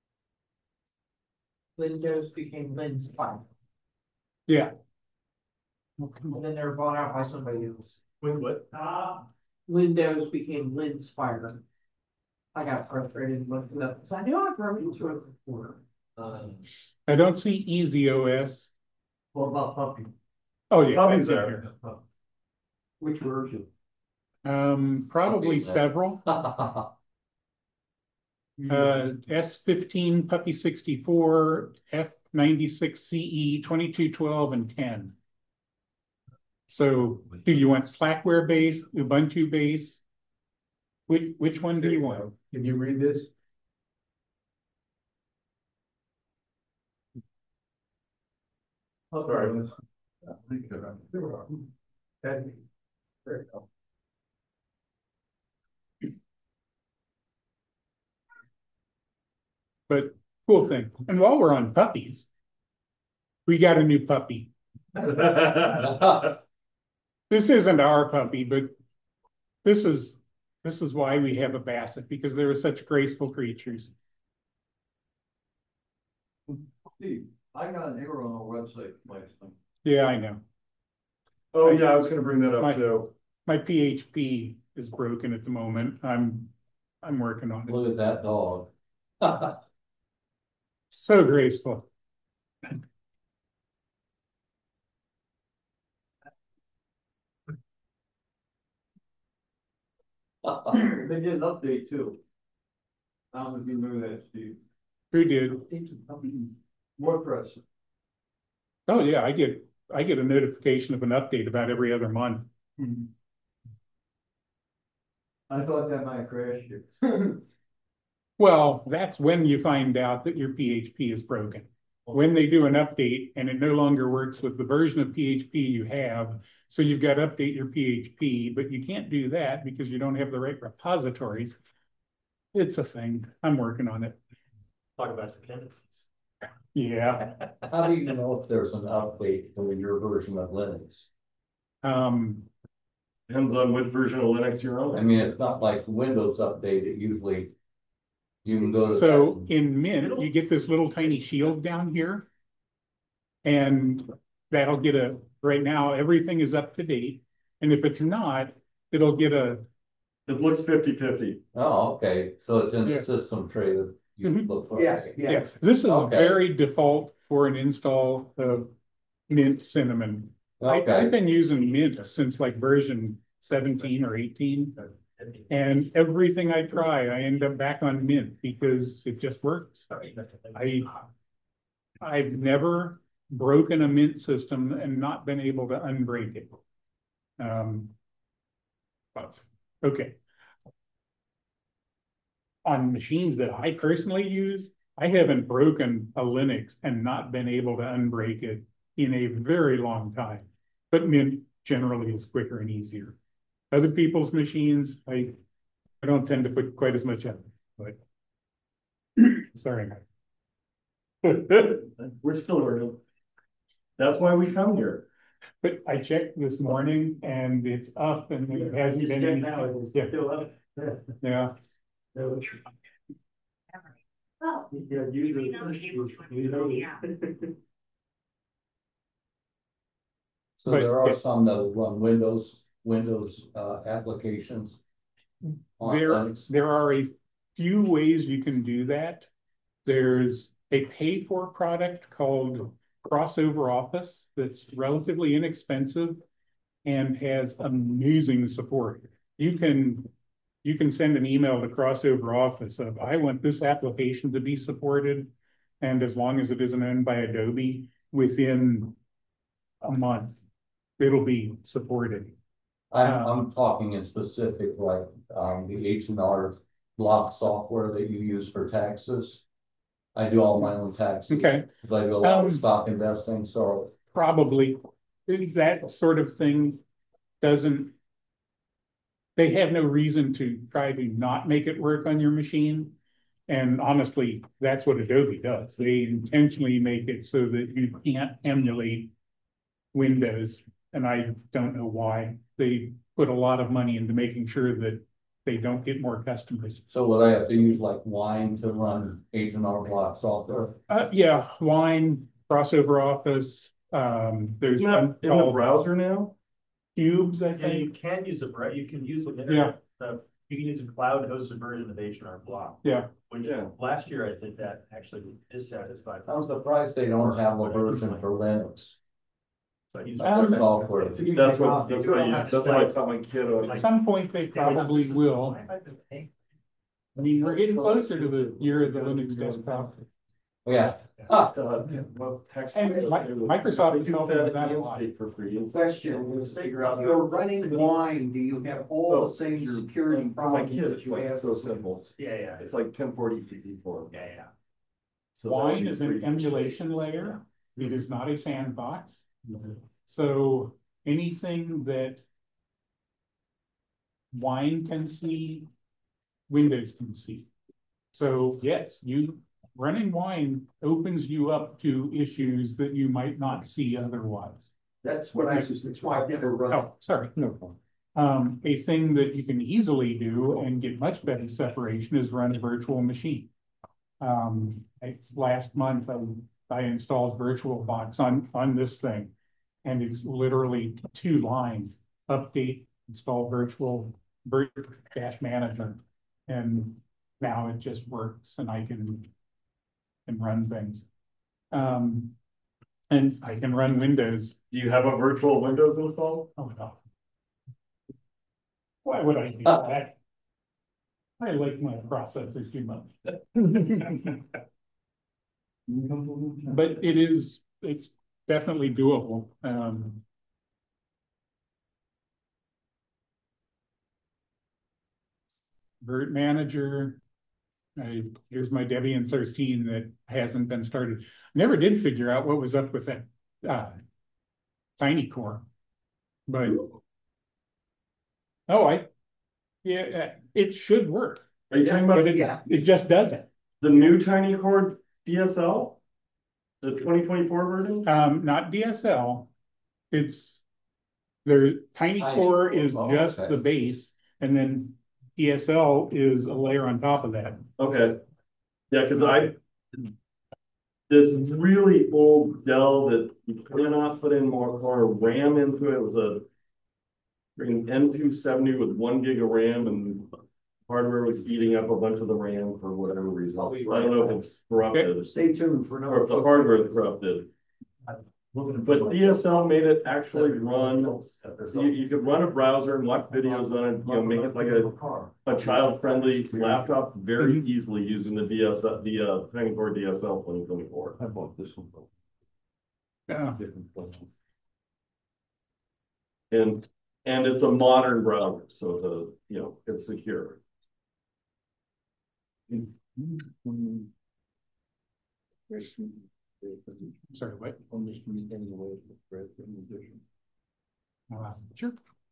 Windows became Linspire, Yeah. Oh, come and on. then they were bought out by somebody else. With what? Ah. Windows became Linspire. I got frustrated looking up, because I knew I'd run into it before. Um, I don't see Easy O S. What about Puppy? Oh, yeah, Puppy's that's in there. here. Which version? Um, probably Puppy's there. several. Uh, S fifteen, Puppy sixty-four, F ninety-six C E, twenty-two twelve, and ten. So do you want Slackware base, Ubuntu base? Which, which one do you want? Can you read this? Sorry. That- there you go. But cool thing. And while we're on puppies, we got a new puppy. This isn't our puppy, but This is, this is why we have a Bassett, because they were such graceful creatures. Steve, I got an error on our website last time. Yeah, I know. Oh, yeah, I was gonna bring that My- up too. My P H P is broken at the moment. I'm, I'm working on it. Look at that dog. So graceful. They did an update too. I don't know if you remember that, Steve. Who did? WordPress. Oh, yeah, I get, I get a notification of an update about every other month. I thought that might crash you. Well, that's when you find out that your P H P is broken. When they do an update and it no longer works with the version of P H P you have, so you've got to update your P H P, but you can't do that because you don't have the right repositories. It's a thing. I'm working on it. Talk about dependencies. Yeah. How do you know if there's an update for your version of Linux? Um, Depends on what version of Linux you're I on. mean, it's not like Windows update, it usually. You can go to. so in Mint, you get this little tiny shield down here. And that'll get a, right now, everything is up to date. And if it's not, it'll get a, It looks fifty fifty. Oh, okay, so it's in Yeah. the system tray that you Mhm. look for. Yeah, yeah, yeah. this is Okay. very default for an install of Mint Cinnamon. I, I've Okay, been using Mint since like version seventeen or eighteen. And everything I try, I end up back on Mint because it just works. I, I've never broken a Mint system and not been able to unbreak it. Um, but, okay. On machines that I personally use, I haven't broken a Linux and not been able to unbreak it in a very long time. But Mint generally is quicker and easier. Other people's machines, I, I don't tend to put quite as much effort, but sorry. We're still learning. That's why we come here. But I checked this morning and it's up and it hasn't Just been get any. now, it's Yeah, still up. yeah. Yeah, usually. so But, there are yeah. some that will run Windows, Windows, uh, applications. on There, Linux. there are a few ways you can do that. There's a pay-for product called Crossover Office that's relatively inexpensive and has amazing support. You can, you can send an email to Crossover Office of, I want this application to be supported. And as long as it isn't owned by Adobe, within a month, it'll be supported. I'm, Um, I'm talking in specific, like, um, the H and R block software that you use for taxes. I do all my own taxes. Okay. Cause I do a lot of Um, stock investing, so. Probably, that sort of thing doesn't. They have no reason to try to not make it work on your machine. And honestly, that's what Adobe does. They intentionally make it so that you can't emulate Windows. And I don't know why. They put a lot of money into making sure that they don't get more customers. So would I have to use like Wine to run H and R block software? Uh, yeah, Wine, Crossover Office, um, there's Isn't one that in the called browser now? Cubes, I Yeah, you think. can use a, br- you can use, an Yeah. internet, uh, you can use a cloud hosted version of H and R Block. Yeah. Which, Yeah. last year I did that, actually dissatisfied. I'm surprised they don't have a version for Linux. So I use. Um, Software. That's what, that's what I, that's what I taught my kid on. At some point, they probably will. I mean, we're getting closer to the year of the Linux desktop. Yeah. Uh, well, tax- And Mi- Microsoft is helping with that a lot. For free. Question, Figure out. you're running Wine, do you have all the same You're- security For my problems kid, that it's you like have? so simple. Yeah, yeah, It's like ten forty easy for them. yeah, yeah. So that would Wine be is free an for emulation layer. It is not a sandbox. So anything that Wine can see, Windows can see. So yes, you running Wine opens you up to issues that you might not see otherwise. That's what I, that's why I've never run. Oh, sorry, no problem. Um, a thing that you can easily do and get much better separation is run a virtual machine. Um, I, last month, I, I installed VirtualBox on, on this thing. And it's literally two lines, update, install virtual, vir dash management. And now it just works and I can, can run things. Um, and I can run Windows. Do you have a virtual Windows installed? Oh, no. Why would I do that? I like my processor too much. But it is, it's definitely doable. Um, Virt Manager. I, here's my Debian thirteen that hasn't been started. Never did figure out what was up with that uh, TinyCore, but oh, I yeah, it should work. Are you talking about But it, Yeah. it just doesn't. the new TinyCore D S L? The twenty twenty-four version? Um, not D S L. It's there. TinyCore is Oh, just okay. the base, and then D S L is a layer on top of that. Okay. Yeah, because I, this really old Dell that you cannot put in more, more RAM into it. It was a freaking N two seventy with one gig of RAM, and hardware was eating up a bunch of the RAM for whatever reason. I don't know if it's corrupted Stay tuned for or another. if the hardware is corrupted. But D S L made it actually run, you, you could run a browser and watch videos on it, you know, make it like a, a child-friendly laptop very easily using the D S L, the uh, TinyCore D S L twenty twenty-four. I bought this one. Yeah. Different place. And, and it's a modern browser, so the, you know, it's secure. Sorry, what? Uh, sure.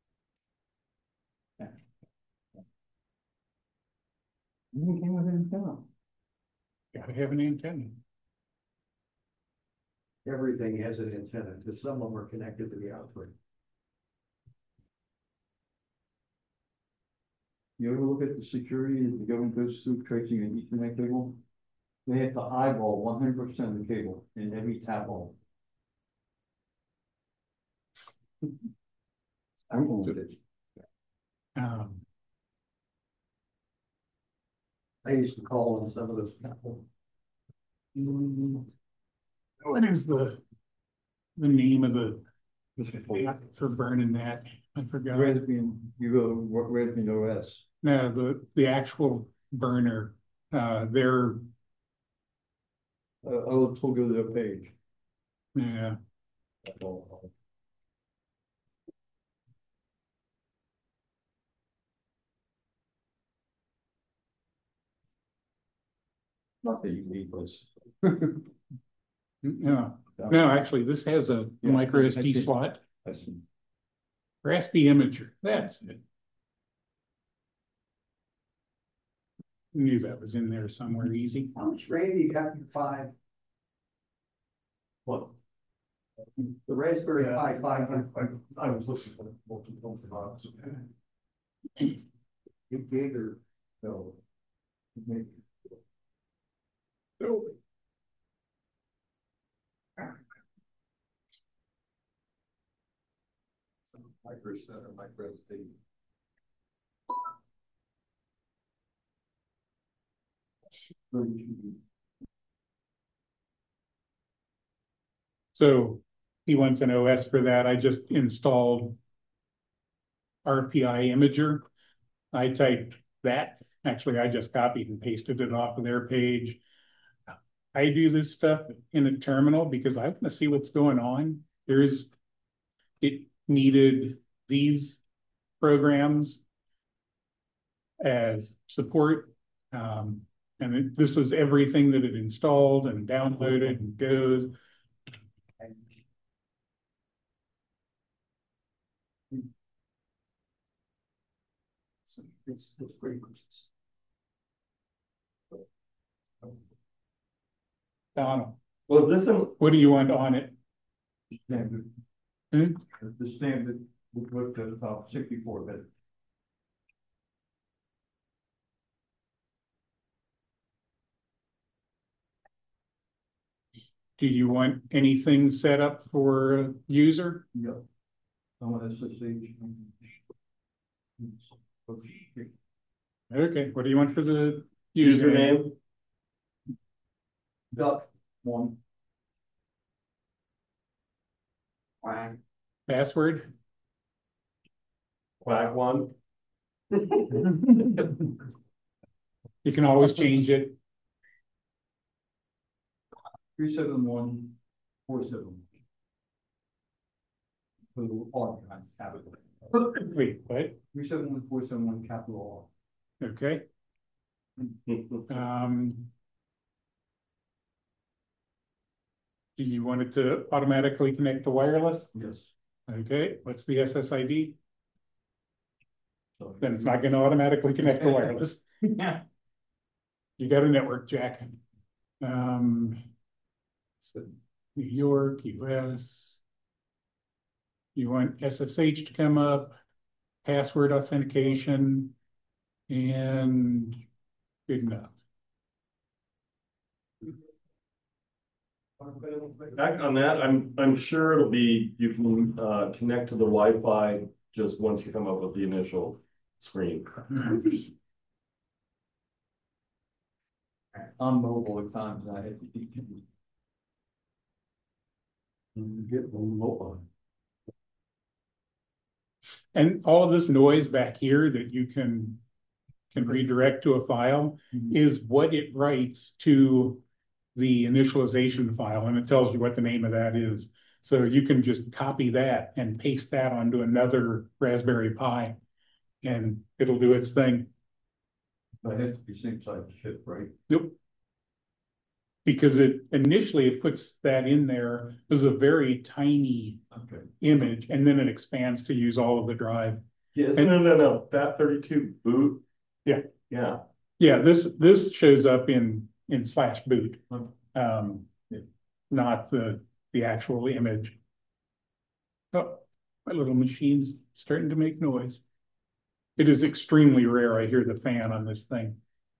Gotta have an antenna. Everything has an antenna, because some of them are connected to the output. You ever look at the security that the government goes through tracing an Ethernet cable? They have to eyeball one hundred percent of the cable in every tap hole. I'm going with it. Um, I used to call on some of those people. what is the the name of the for burning that? I forgot. Raspbian, you go Raspbian O S. No, the the actual burner. Uh, they're Uh, I'll go to their page. yeah. Not that you need this. No, no, actually, this has a Yeah, micro I- S I D see. slot. I see. Raspy Imager. That's it. Knew that was in there somewhere easy. How much RAM you got in five? What? The Raspberry Pi five, I was looking for multiple box. eight gig or no? Micro center, micro S D. So he wants an O S for that. I just installed R P I Imager. I typed that. Actually, I just copied and pasted it off of their page. I do this stuff in a terminal because I want to see what's going on. There's, it needed these programs as support. Um, and it, this is everything that it installed and downloaded and goes. It's, it's pretty much. Donald, Well, this, is- what do you want on it? Standard. Hmm? The standard we looked at about sixty-four bit. Do you want anything set up for a user? Yep. I want S S H. Okay, what do you want for the username? Username, Duck one. Quack. Password? quack one. You can always change it. Three seven one, four seven. Little R, capital. Wait, what? Three seven one, four seven one, capital Okay. Um. Do you want it to automatically connect to wireless? R. Yes. Okay, what's the S S I D? So Then it's not gonna automatically connect to wireless. Yeah. You got a network, Jack. Um. So New York, U S. You want S S H to come up, password authentication, and good enough. Back on that, I'm, I'm sure it'll be, you can, uh, connect to the Wi-Fi just once you come up with the initial screen. On mobile at times, I had to be. Get on mobile. And all of this noise back here that you can can redirect to a file is what it writes to the initialization file, and it tells you what the name of that is. So you can just copy that and paste that onto another Raspberry Pi, and it'll do its thing. But it has to be same size chip, right? Nope. Because it initially it puts that in there as a very tiny Okay. image, and then it expands to use all of the drive. Yeah, isn't it in a FAT thirty-two boot? Yeah. Yeah. Yeah, this this shows up in in slash boot, um, not the the actual image. Oh, my little machine's starting to make noise. It is extremely rare I hear the fan on this thing.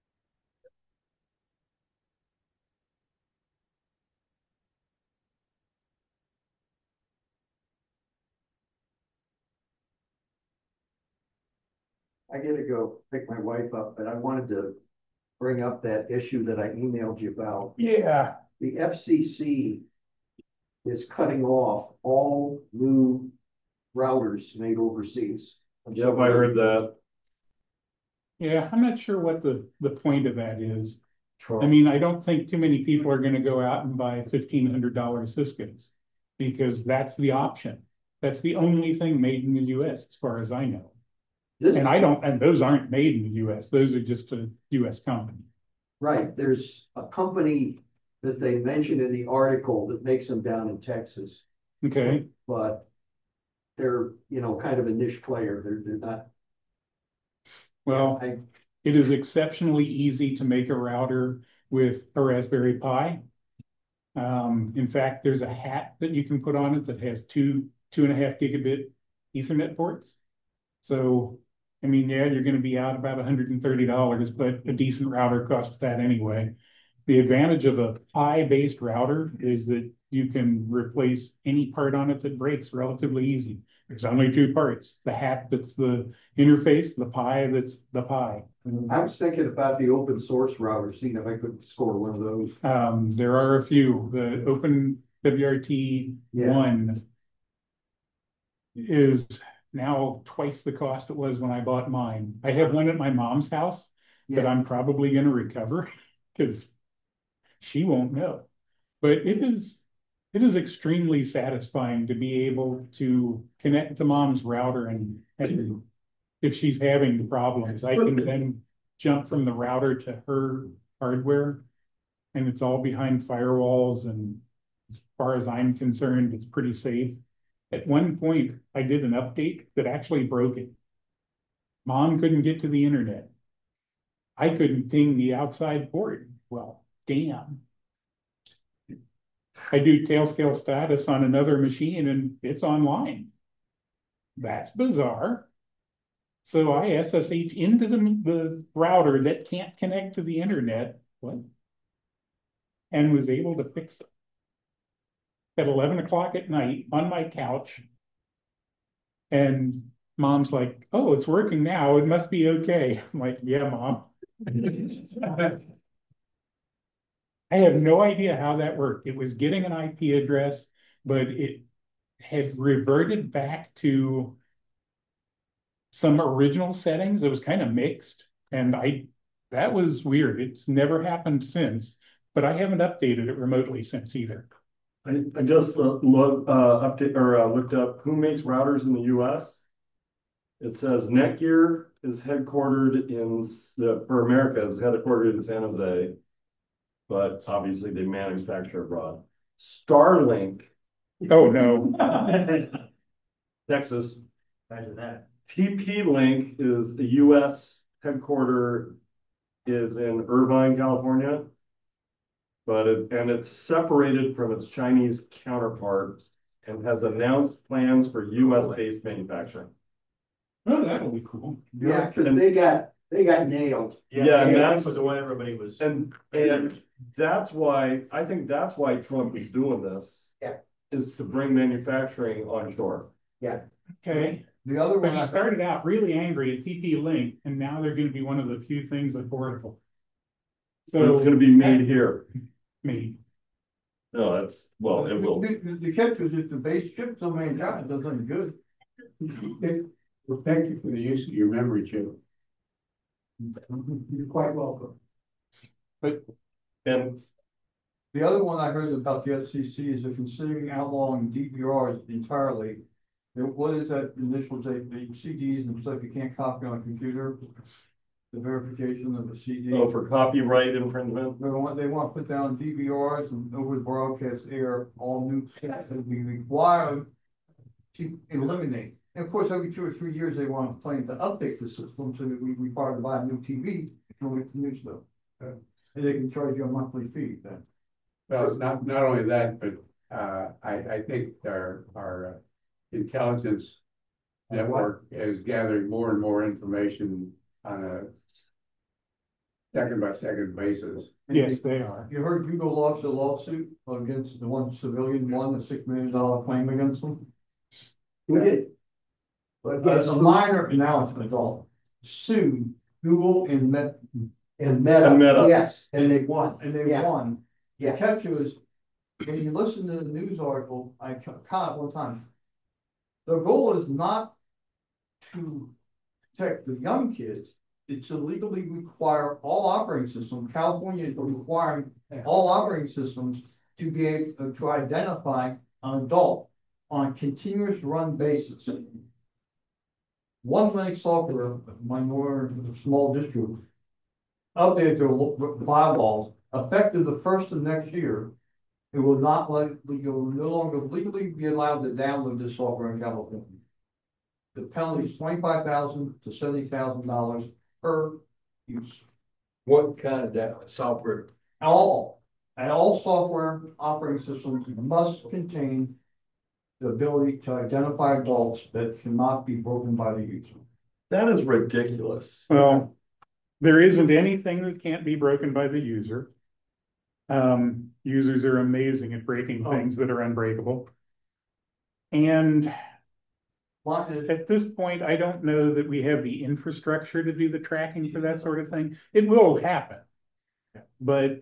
I gotta go pick my wife up, but I wanted to bring up that issue that I emailed you about. Yeah. The F C C is cutting off all new routers made overseas. Yep, I heard that. Yeah, I'm not sure what the the point of that is. I mean, I don't think too many people are gonna go out and buy fifteen hundred dollar Ciscos, because that's the option. That's the only thing made in the U S as far as I know. This, And I don't, and those aren't made in the U S. Those are just a U S company. right, there's a company that they mentioned in the article that makes them down in Texas, Okay, but they're, you know, kind of a niche player. They're, they're not. well, I, it is exceptionally easy to make a router with a Raspberry Pi. Um, in fact, there's a hat that you can put on it that has two, two and a half gigabit Ethernet ports. So, I mean, yeah, you're gonna be out about one hundred thirty dollars, but a decent router costs that anyway. The advantage of a Pi-based router is that you can replace any part on it that breaks relatively easy. There's only two parts, the hat that's the interface, the Pi that's the Pi. I was thinking about the open source router, seeing if I could score one of those. Um, there are a few. The Open W R T Yeah. one is now twice the cost it was when I bought mine. I have one at my mom's house that Yeah. I'm probably gonna recover because she won't know. But it is it is extremely satisfying to be able to connect to mom's router, and, and if she's having problems, I can then jump from the router to her hardware, and it's all behind firewalls, and as far as I'm concerned, it's pretty safe. At one point, I did an update that actually broke it. Mom couldn't get to the internet. I couldn't ping the outside port. Well, damn. I do Tailscale status on another machine and it's online. that's bizarre. So I S S H into the, the router that can't connect to the internet, what? And was able to fix it. At eleven o'clock at night on my couch. And mom's like, oh, it's working now. It must be okay. I'm like, yeah, mom. I have no idea how that worked. It was getting an I P address, but it had reverted back to some original settings. It was kind of mixed. And I, that was weird. It's never happened since, but I haven't updated it remotely since either. I, I just uh, look, uh, update or uh, looked up who makes routers in the U S. It says Netgear is headquartered in the, for America is headquartered in San Jose, but obviously they manufacture abroad. Starlink. Oh, no. Texas. Imagine that. T P Link is the U S headquarter is in Irvine, California. But it, and it's separated from its Chinese counterpart and has announced plans for U S based manufacturing. Oh, that'll be cool. Yeah, cause they got, they got nailed. Yeah, and that that's was the one everybody was. and and that's why I think that's why Trump is doing this. Yeah. Is to bring manufacturing onshore. Yeah. Okay. The other But one, he I started out really angry at T P Link, and now they're going to be one of the few things affordable. So it's So gonna be made here. maybe. No, that's well, it will. The, the, the catch is if the base ships so many times, it doesn't good. Well, thank you for the use of your memory chip. You're quite welcome. And The other one I heard about the F C C is they're considering outlawing D V Rs entirely. There- What is that initial, the, the C Ds and stuff you can't copy on a computer? The verification of the C D. oh, for copyright infringement. They want, they want to put down D V Rs and over the broadcast air, all new sets that we require to eliminate. And of course, every two or three years, they want to plan to update the system so that we require to buy a new T V and get the new stuff. And they can charge you a monthly fee then. Well, not, not only that, but, uh, I, I think our, our uh, intelligence network is gathering more and more information on a second by second basis. Yes, they are. You heard Google lost a lawsuit against the one civilian won the six million dollar claim against them? Who did? But Uh, yes, a minor, now it's an adult, sued Google and Met, and Meta, And Meta. yes, and they won. and they Yeah. won. The Yeah. catch is, when you listen to the news article, I caught one time. The goal is not to protect the young kids, it's to legally require all operating systems, California is requiring all operating systems to be able to identify an adult on a continuous run basis. One Linux software, minor, small district, updated their lo- bylaws, effective the first of next year. It will not let, you will no longer legally be allowed to download this software in California. The penalty is twenty-five thousand to seventy thousand dollars per use. What kind of da- software? All, and all software operating systems must contain the ability to identify adults that cannot be broken by the user. That is ridiculous. Well, there isn't anything that can't be broken by the user. Um, users are amazing at breaking Oh. things that are unbreakable. And One is, at this point, I don't know that we have the infrastructure to do the tracking for that sort of thing. It will happen. But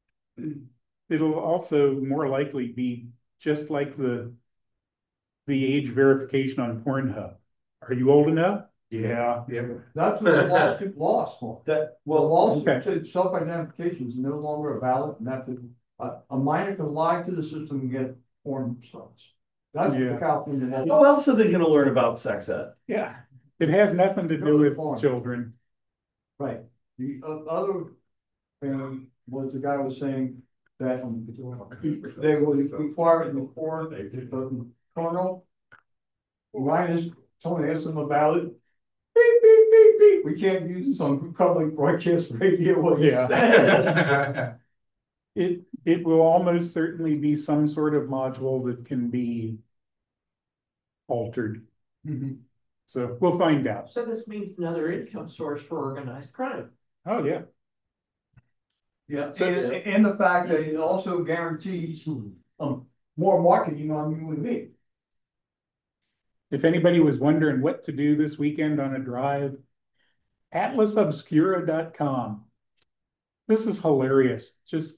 it'll also more likely be just like the the age verification on Pornhub. Are you old enough? Yeah. Yeah, that's what the lawsuit lost for. That Well, the lawsuit Okay. said self-identification is no longer a valid method. A, a minor can lie to the system and get porn sites. That's what Yeah. the California law. how else are they gonna learn about sex ed? Yeah. It has nothing to do Go to with porn. children. Right. The o- other thing was the guy was saying that um, they would require it in the porn, the kernel. Ryan is, someone asked him about it. Beep, beep, beep, beep. We can't use this on public broadcast radio. Yeah. It, it will almost certainly be some sort of module that can be altered. So we'll find out. So this means another income source for organized crime. Oh, yeah. Yeah, So- and, and the fact that it also guarantees, um, more marketing on you and me. If anybody was wondering what to do this weekend on a drive, atlas obscura dot com. This is hilarious. Just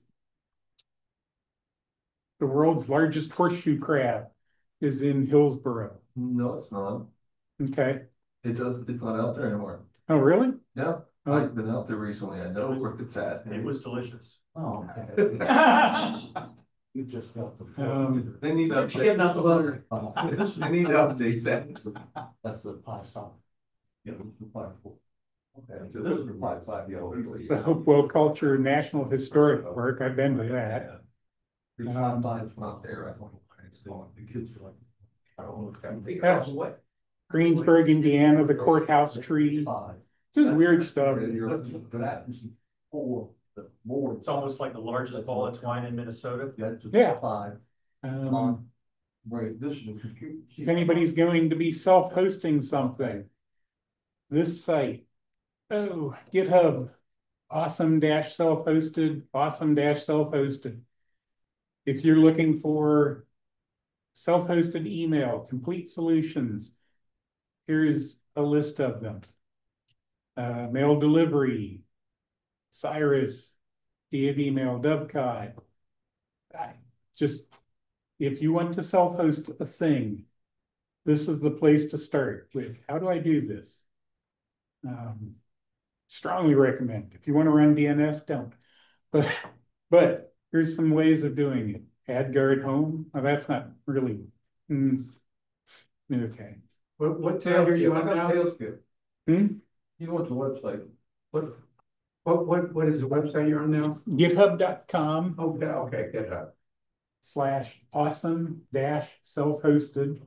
the world's largest horseshoe crab is in Hillsboro. No, it's not. Okay. It does, it's not out there anymore. Oh, really? Yeah, Oh. I've been out there recently. I know where it's at. It was delicious. Oh, you just got the. Um, They need to Did you get enough butter? update. They need to update that. That's the pie stop. Yeah, this is five four. Okay, So so this is five five, yeah. the Hopewell Culture National Historic Park. I've been to that. It's Um, not, it's not there. I don't know why it's going. The kids are like, I don't know. Yeah. Greensburg, Indiana, the courthouse tree, just weird stuff. That is four, the more. It's almost like the largest ball of twine in Minnesota. That's a Yeah. Five, Um, right, this is a computer. if anybody's going to be self-hosting something, this site, oh, GitHub, awesome dash self-hosted, awesome dash self-hosted. If you're looking for self-hosted email, complete solutions, here's a list of them. Uh, mail delivery, Cyrus, D of Email, Dovecot. I just, if you want to self-host a thing, this is the place to start with. How do I do this? Um, strongly recommend. If you want to run D N S, don't. But, but here's some ways of doing it. AdGuard home. Now that's not really, mm, okay. What, what site are you on now? Hmm? You went to the website. What, what, what, what is the website you're on now? GitHub dot com Oh, yeah, okay, get up. slash awesome dash self-hosted.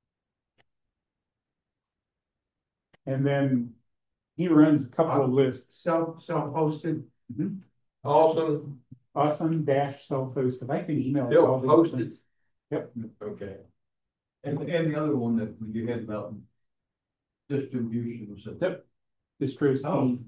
And then he runs a couple of lists. Self, self-hosted, Awesome, Awesome dash self-hosted. I can email. still all these posted. things. Yep. Okay. And, and the other one that we had about distribution was. Yep. Distro Oh.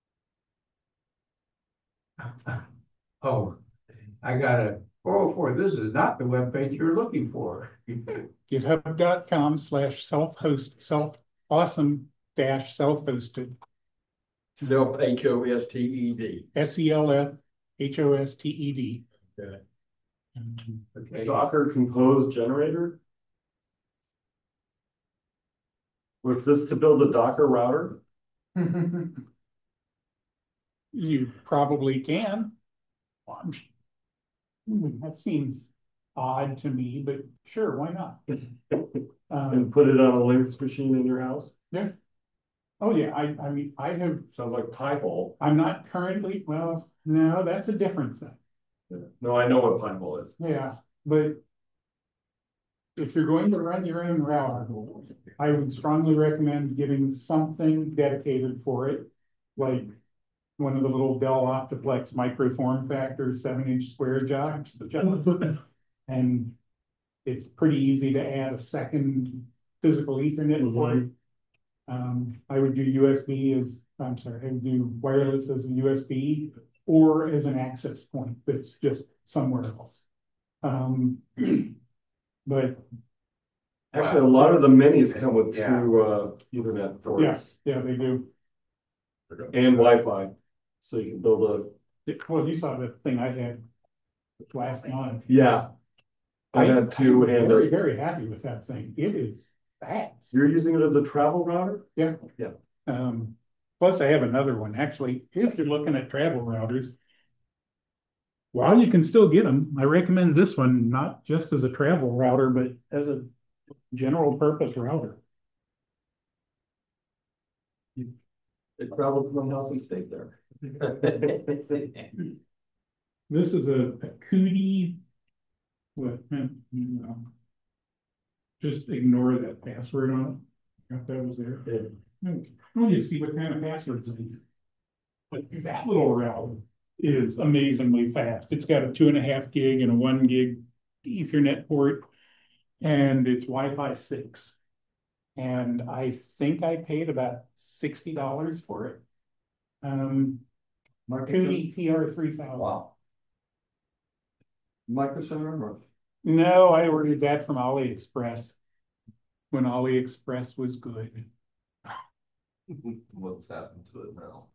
C. oh, I got a four oh four, this is not the webpage you're looking for. GitHub dot com slash self-host, self, awesome dash self-hosted, Self H O S T E D. S E L F H O S T E D. Okay. Okay, Docker Compose generator? Was this to build a Docker router? You probably can. I'm sh- Hmm, that seems odd to me, but sure, why not? Um, And put it on a Linux machine in your house? yeah. Oh, yeah, I, I mean, I have, Sounds like Pi-hole. I'm not currently, well, no, that's a different thing. No, I know what Pi-hole is. Yeah, but if you're going to run your own router, I would strongly recommend getting something dedicated for it, like one of the little Dell Optiplex micro form factor seven inch square jobs. And it's pretty easy to add a second physical Ethernet port. Um, I would do U S B as, I'm sorry, I would do wireless as a U S B or as an access point that's just somewhere else. Um, but Actually, a lot of the minis come with Yeah. two uh Ethernet ports. yes, yeah, they do. And Wi-Fi, so you can build a, Well, you saw the thing I had last month. yeah. I had two I'm and Very, a- very happy with that thing. It is fast. You're using it as a travel router? Yeah. Yeah. Um, plus I have another one. Actually, if you're looking at travel routers, while you can still get them, I recommend this one, not just as a travel router, but as a general purpose router. It traveled from my house and stayed there. This is a, a Cootie. What, hmm, you know. Just ignore that password on it. If that was there. Hmm, I want you to see what kind of passwords they use. But that little router is amazingly fast. It's got a two and a half gig and a one gig Ethernet port, and it's Wi-Fi six. And I think I paid about sixty dollars for it. Um, Cootie T R three thousand. Wow. Micro Center or? No, I ordered that from AliExpress. When AliExpress was good. What's happened to it now?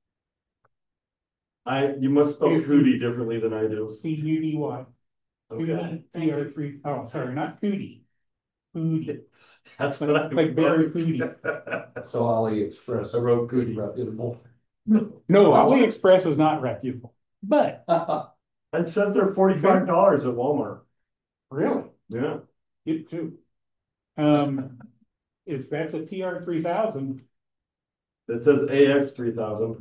I, you must spell If you- cootie differently than I do. C U D Y. Okay, T R three, oh, sorry, not Cootie. Cootie. that's what I. Like Barry Cootie. So AliExpress. I wrote cootie. Reputable. No, AliExpress is not reputable, but It says they're forty-five dollars at Walmart. really, Yeah. it too. Um, if that's a T R three thousand, It says A X three thousand.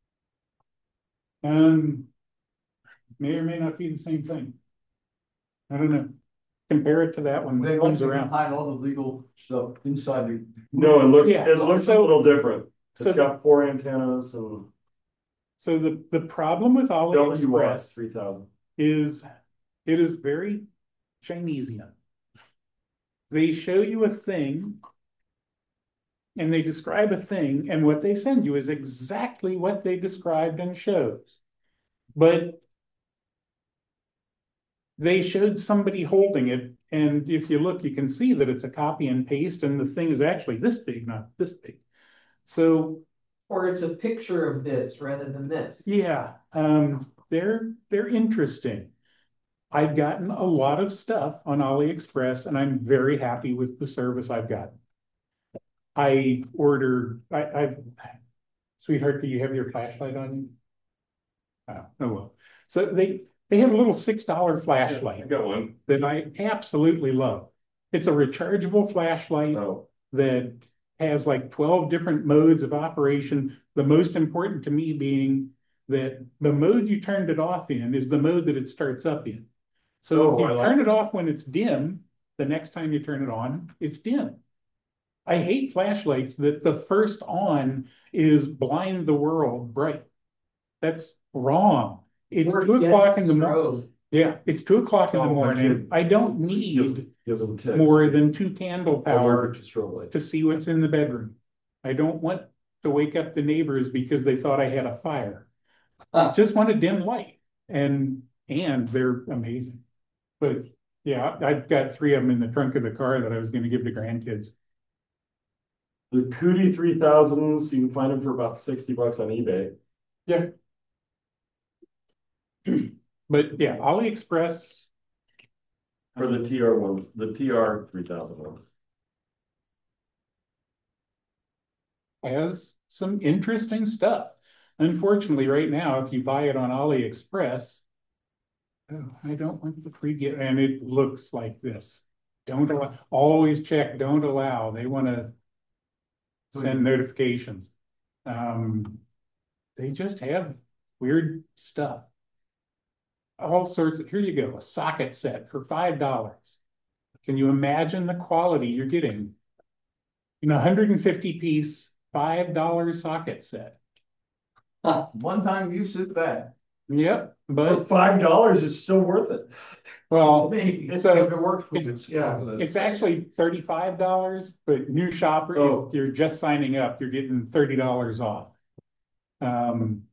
um, may or may not be the same thing. I don't know. Compare it to that one when They it like comes to around. hide all the legal stuff inside the. No, it looks, Yeah, it looks a so- little different. It's so- got four antennas and So the, the problem with W R AliExpress three thousand. is it is very Chinesian. They show you a thing and they describe a thing, and what they send you is exactly what they described and shows. But they showed somebody holding it, and if you look, you can see that it's a copy and paste, and the thing is actually this big, not this big. So Or it's a picture of this rather than this. yeah, um, they're they're interesting. I've gotten a lot of stuff on AliExpress, and I'm very happy with the service I've gotten. I ordered, I, I, sweetheart, do you have your flashlight on you? Oh, oh well. So they they have a little six dollar I flashlight got one. that I absolutely love. It's a rechargeable flashlight Oh, that has like twelve different modes of operation. The most important to me being that the mode you turned it off in is the mode that it starts up in. So Oh, if you I like turn it off when it's dim, the next time you turn it on, it's dim. I hate flashlights that the first on is blind the world bright. That's wrong. It's Or two get o'clock in the morning. strobe. Yeah, it's two o'clock in the Oh, my morning. kid. I don't gives, need gives them tics. more than two candle power Allergic to strobe light. to see what's in the bedroom. I don't want to wake up the neighbors because they thought I had a fire. I just want a dim light, and and they're amazing. But yeah, I've got three of them in the trunk of the car that I was going to give to grandkids. The Cootie three thousands, you can find them for about sixty bucks on eBay. Yeah. But yeah, AliExpress. For the T R ones, the T R three thousand ones. Has some interesting stuff. Unfortunately, right now, if you buy it on AliExpress, oh, I don't want the free gift, and it looks like this. Don't allow, always check, don't allow. They want to send notifications. Um, they just have weird stuff. All sorts of, here you go, a socket set for five dollars. Can you imagine the quality you're getting? In a one hundred fifty piece, five dollar socket set. One time use is bad. Yep, For but five dollars, it's still worth it. well, Maybe, So- if it works for you, yeah. it's actually thirty-five dollars, but new shopper, Oh. if you're just signing up, you're getting thirty dollars off. Um.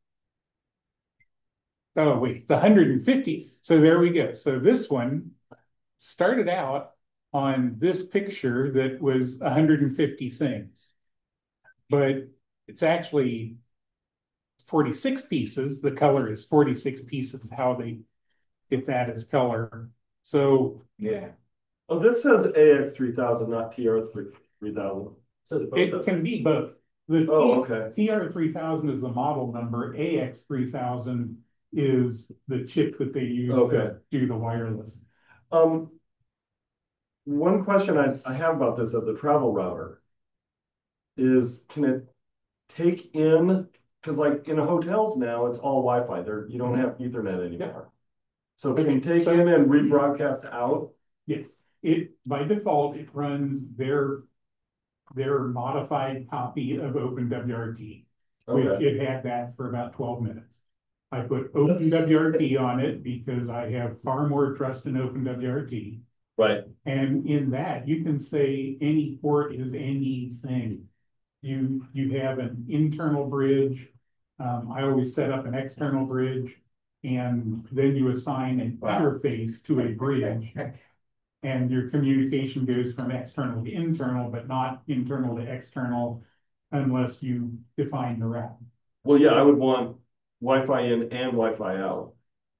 Oh, wait, the one hundred fifty. So there we go. So this one started out on this picture that was one hundred fifty things. But it's actually forty-six pieces. The color is forty-six pieces, how they get that as color. So, yeah, Oh, this says A X three thousand, not T R three thousand. Says both it of them. can be both. The Oh, okay. T R three thousand is the model number, A X three thousand is the chip that they use Okay. to do the wireless. Um, one question I, I have about this as a travel router is, can it take in, because like in hotels now, it's all Wi-Fi. There, you don't have Ethernet anymore. So can you take So- in and rebroadcast out? Yes, it, by default, it runs their, their modified copy of OpenWRT. Which Okay, it had that for about twelve minutes. I put OpenWRT on it because I have far more trust in OpenWRT. Right, And in that, you can say any port is anything. You, you have an internal bridge. Um, I always set up an external bridge. And then you assign an interface to a bridge. And your communication goes from external to internal, but not internal to external unless you define the route. well, yeah, I would want Wi-Fi in and Wi-Fi out,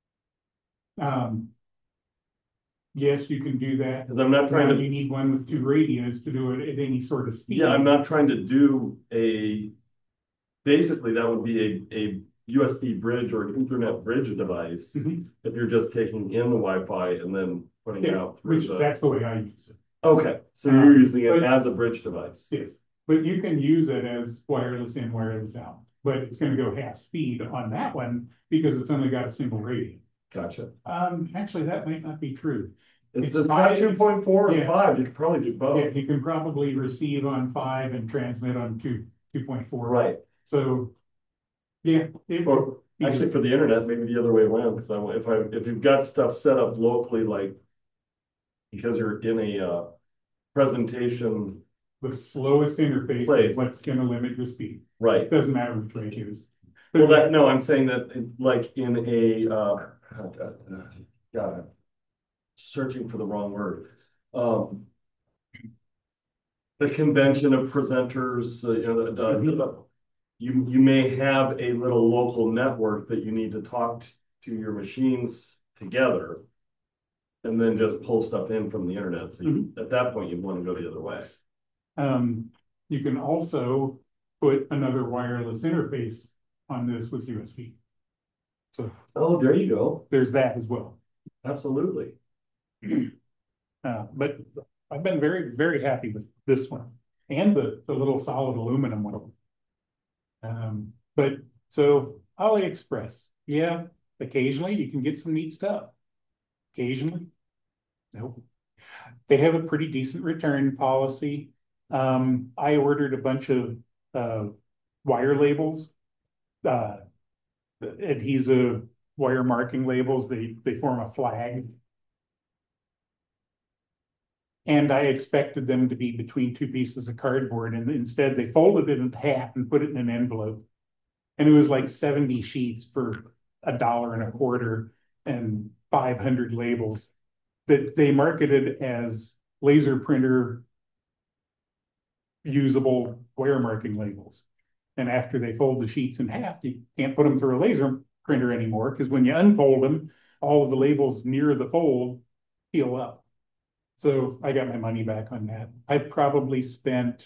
Um, yes, you can do that. because I'm not trying Now to. you need one with two radios to do it at any sort of speed. Yeah, I'm not trying to do a, basically, that would be a, a U S B bridge or an Ethernet bridge device. Mhm. If you're just taking in the Wi-Fi and then putting it Yeah, out through which, the, that's the way I use it. okay, so Um, you're using it but- as a bridge device. Yes, but you can use it as wireless in, wireless out. But it's gonna go half speed on that one because it's only got a single radio. Gotcha. Um, actually, that might not be true. If It's it's got five- two point four and yes. five, you could probably do Yeah, both. you can probably receive on five and transmit on two, two point four. Right, So, yeah. it- or actually for the internet, maybe the other way around, because I, if I, if you've got stuff set up locally, like because you're in a, uh, presentation, The slowest interface Place. is what's gonna limit your speed. right? It doesn't matter which way you use. Well, that, no, I'm saying that it- like in a, uh, got it. Searching for the wrong word. Um. The convention of presenters, uh, you know, the- the- you, you may have a little local network that you need to talk to your machines together. And then just pull stuff in from the internet. So you- at that point, you'd want to go the other way. Um, you can also put another wireless interface on this with U S B. So Oh, there you go. there's that as well. Absolutely. Uh, but I've been very, very happy with this one and the, the little solid aluminum one. Um, but so AliExpress, yeah, occasionally you can get some neat stuff. Occasionally, nope. They have a pretty decent return policy. Um, I ordered a bunch of, uh, wire labels, uh, adhesive wire marking labels. They, they form a flag. And I expected them to be between two pieces of cardboard, and instead they folded it in half and put it in an envelope. And it was like seventy sheets for a dollar and a quarter and five hundred labels that they marketed as laser printer usable wire marking labels. And after they fold the sheets in half, you can't put them through a laser printer anymore, because when you unfold them, all of the labels near the fold peel up. So I got my money back on that. I've probably spent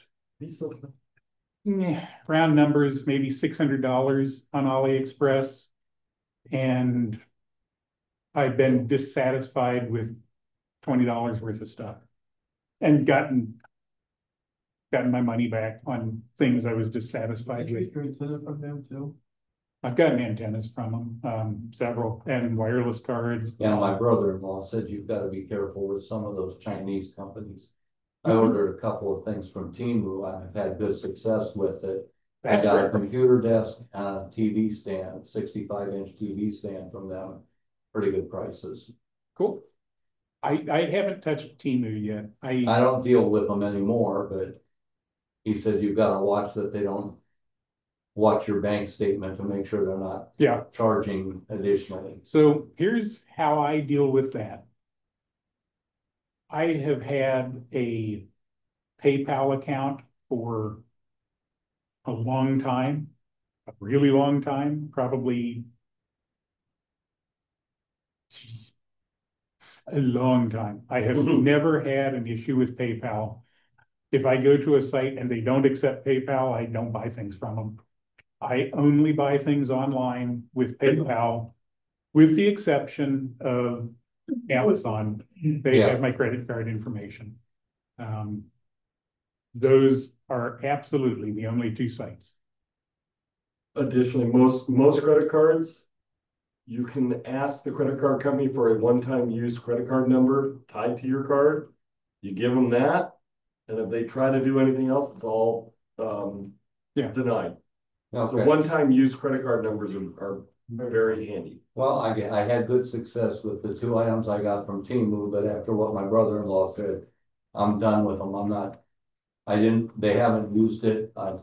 eh, round numbers, maybe six hundred dollars on AliExpress. And I've been dissatisfied with twenty dollars worth of stuff. And gotten gotten my money back on things I was dissatisfied with. Your antenna from them too? I've gotten antennas from them, um, several, and wireless cards. Yeah, my brother-in-law said you've got to be careful with some of those Chinese companies. I Mhm. ordered a couple of things from Temu, and I've had good success with it. I That's got a great. computer desk and a T V stand, sixty-five inch T V stand from them, pretty good prices. Cool. I, I haven't touched Temu yet. I I, don't deal with them anymore, but he said you've got to watch that they don't watch your bank statement to make sure they're not yeah. charging additionally. So here's how I deal with that. I have had a PayPal account for a long time, a really long time, probably a long time. I have never had an issue with PayPal. If I go to a site and they don't accept PayPal, I don't buy things from them. I only buy things online with PayPal, with the exception of Amazon. They Yeah. have my credit card information. Um, those are absolutely the only two sites. Additionally, most, most credit cards, you can ask the credit card company for a one-time use credit card number tied to your card. You give them that, and if they try to do anything else, it's all, um, Yeah. denied. So Okay. one-time use credit card numbers are, are very handy. Well, I, get- I had good success with the two items I got from Temu, but after what my brother-in-law said, I'm done with them. I'm not, I didn't, they haven't used it. I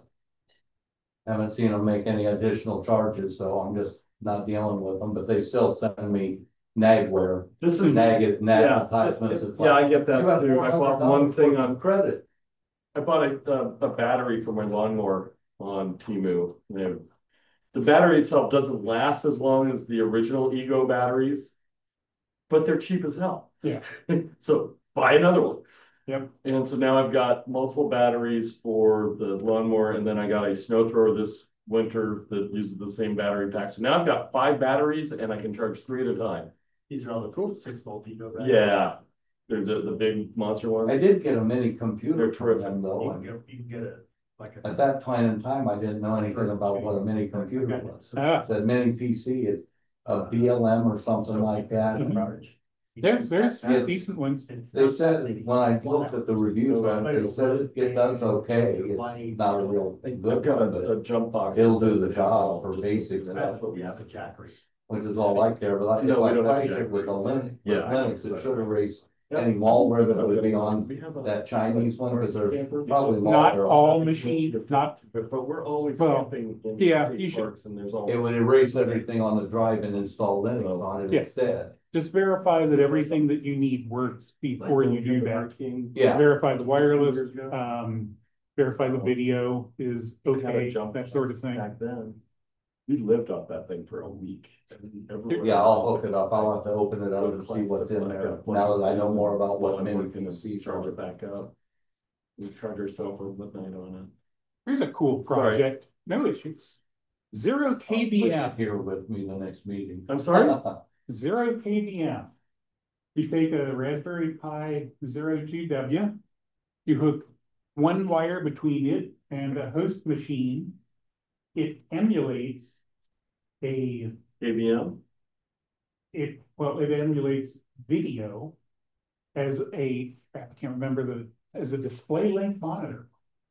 haven't seen them make any additional charges, so I'm just not dealing with them, but they still send me nagware. This is, Nag, nag yeah, advertisements. It's yeah, like, I get that you have too. I bought one $four hundred dollars thing worth on of credit. I bought a, a, a battery for my lawnmower on Temu. And the battery itself doesn't last as long as the original Ego batteries, but they're cheap as hell. Yeah. So buy another one. Yep. And so now I've got multiple batteries for the lawnmower, and then I got a snow thrower this winter that uses the same battery pack. So now I've got five batteries and I can charge three at a time. These are all the cool six volt Ego. Yeah. They're the, the big monster ones. I did get a mini computer They're from terrific. them You though. can and get, you can get a, like a. At that point in time, I didn't know anything about what a mini computer was. Ah. That mini P C, it, a B L M or something like that. Mhm. There's, there's It's- decent ones. They said, when I looked at the reviews on it, they said it, it does okay. It's not a real I've good got one, a, but a jump box. it'll do the job for basics, That's what we have at Jackery. which is all I care about. If No, we I don't have price it with a Linux, with Yeah. Linux, it should erase any malware that would be on We have a- that Chinese one, because there's probably Not malware. all on it. machine, not, But, but we're always Well, camping in yeah, state you should- parks and there's all. It would erase everything on the drive and install Linux on it Yeah. instead. just verify that everything that you need works before you do that. Yeah. Verify the wireless, um, verify the video is We had a okay, jump that sort of box thing. Back then, we lived off that thing for a week. Everywhere. Yeah, I'll hook it up. I'll have to open it up and see what's in there. Now that I know more about what One mini working P and Cs charge are. it back up. We charge our cell phones at night on Here's a cool Sorry. project, no issues. Zero K V M, Here with me the next meeting. it. I'm sorry? zero K V M. You take a Raspberry Pi zero two W, you hook one wire between it and a host machine. It emulates a, K V M? it, well, it emulates video as a, I can't remember the, as a display link monitor.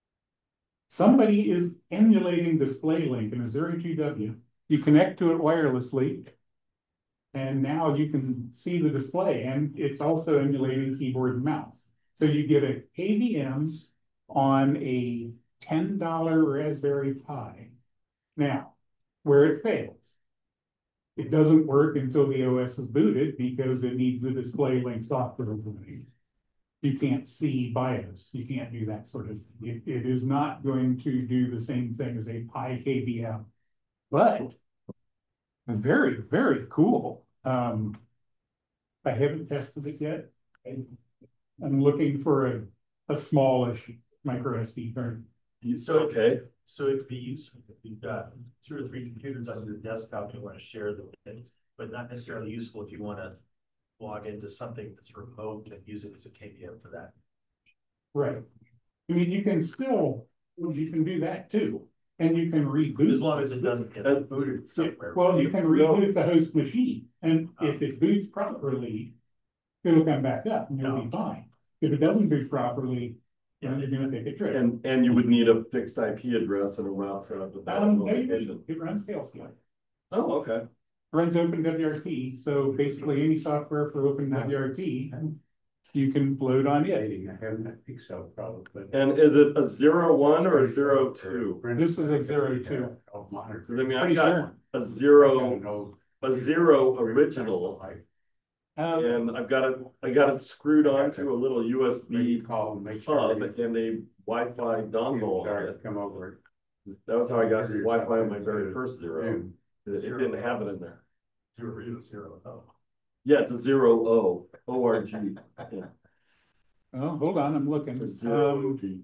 Somebody is emulating display link in a zero two W. You connect to it wirelessly. And now you can see the display, and it's also emulating keyboard and mouse. So you get a K V M on a ten dollar Raspberry Pi. Now, where it fails, it doesn't work until the O S is booted because it needs the display link software implemented. You can't see BIOS. You can't do that sort of thing. It, it is not going to do the same thing as a Pi K V M. But very, very cool. Um, I haven't tested it yet. I, I'm looking for a, a smallish micro S D card. So, Okay, so it could be useful if you've got two or three computers on your desktop and you want to share them, but not necessarily useful if you want to log into something that's remote and use it as a K V M for that. Right. I mean, you can still, you can do that too. And you can reboot. As long as it doesn't get booted somewhere. Well, you can reboot the host machine, and if it boots properly, it'll come back up and you'll be fine. If it doesn't boot properly, then you're gonna take a trip. and, and you would need a fixed I P address and a route set up with that Um, no, you location. don't. It runs Tailskid. Oh, okay. Runs OpenWRT, so basically any software for OpenWRT, you can load on it. I haven't think so, probably. And is it a zero one or a zero two? This is a zero two. Cause I mean, I've Pretty got sure. a zero, a zero original, Um, and I've got it, I got it screwed onto a little U S B Call and make hub sure. and a Wi-Fi dongle on Sorry, it. come over. That was how I got the Wi-Fi on my very first zero. It it didn't have it in there. Zero, zero, zero, oh. Yeah, it's a zero O, O R G. Yeah, oh, hold on, I'm looking. a zero Um, G.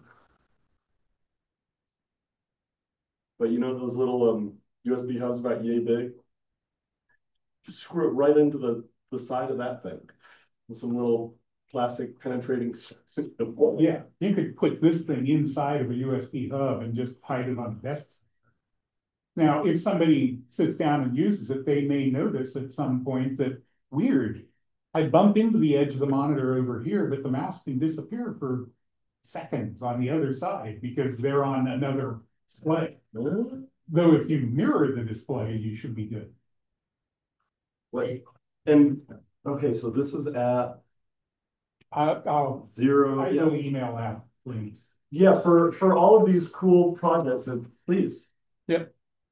But you know those little um U S B hubs about yay big? Just screw it right into the, the side of that thing. With some little plastic penetrating. yeah, you could put this thing inside of a U S B hub and just hide it on the desk. Now, if somebody sits down and uses it, they may notice at some point that, weird, I bump into the edge of the monitor over here, but the mouse can disappear for seconds on the other side because they're on another display. Though if you mirror the display, you should be good. Wait, and, okay, so this is at I, I'll, zero. I will email out links. Yeah, for, for all of these cool projects, and please. Yep.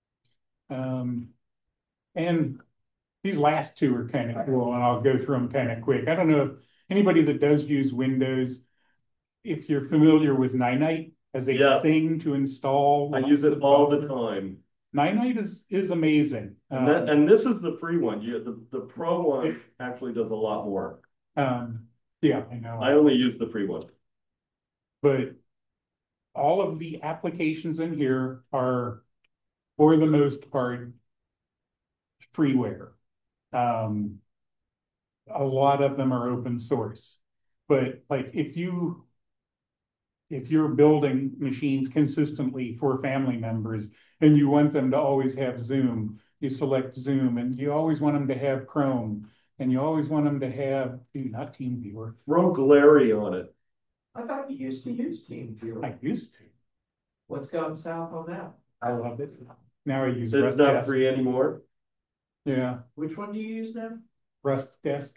Um, and these last two are kind of cool, and I'll go through them kind of quick. I don't know if anybody that does use Windows, if you're familiar with Ninite as a Yes. thing to install. I use it all the time. Ninite is, is amazing. And that, Um, and this is the free one. You, the, the pro one actually does a lot more. um, yeah, I know. I only use the free one. But all of the applications in here are, for the most part, freeware. Um, a lot of them are open source, but like if you if you're building machines consistently for family members and you want them to always have Zoom, you select Zoom, and you always want them to have Chrome, and you always want them to have, not TeamViewer. Throw Glary on it. I thought you used to use TeamViewer. I used to. What's gone south on that? I loved it. Now I use It's Rust not Desk. free anymore. Yeah, Which one do you use now? Rust Desk.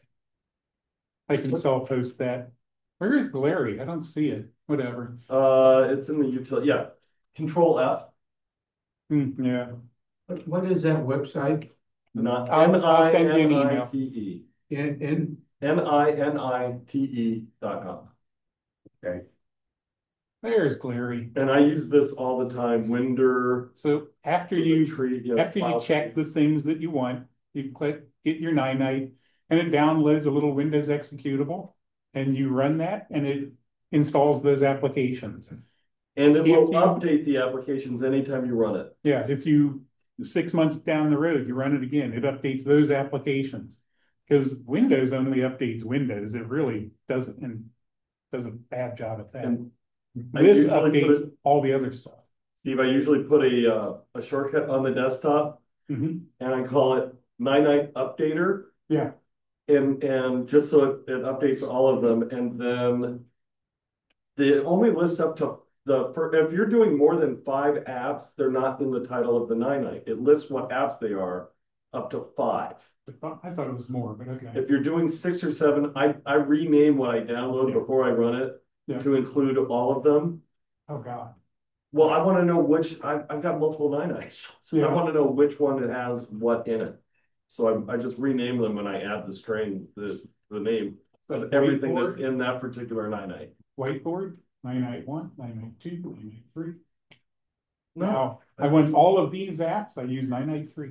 I can self-host that. Where is Glary? I don't see it. Whatever. Uh, it's in the utility, yeah. Control F, Hmm, yeah. What, what is that website? not I'll- N I'll I send you an N I email. T E. In, in, N I N I T E dot com. okay, There's Glary. And I use this all the time, Winder. So after you Tree, you know, after you file check tree. the things that you want, you click get your Ninite, and it downloads a little Windows executable, and you run that, and it installs those applications. And it if will you- update the applications anytime you run it. Yeah, if you six months down the road, you run it again, it updates those applications. Because Windows only updates Windows. It really doesn't and does a bad job at that. And I This usually put updates it- all the other stuff. Steve, I usually put a, uh, a shortcut on the desktop Mhm. and I call it Ninite Updater. Yeah. And, and just so it, it updates all of them, and then they only list up to the, for, if you're doing more than five apps, they're not in the title of the Ninite. It lists what apps they are up to five. I thought, I thought it was more, but okay. If you're doing six or seven, I, I rename what I download before I run it Yeah. to include all of them. Oh, God. Well, I want to know which, I, I've got multiple Ninites, so Yeah. I want to know which one that has what in it. So I, I just rename them when I add the strings, the, the name of everything that's in that particular Ninite. Whiteboard, nine nine one, nine nine two, nine nine three. No, Now, I want all of these apps, I use nine nine three.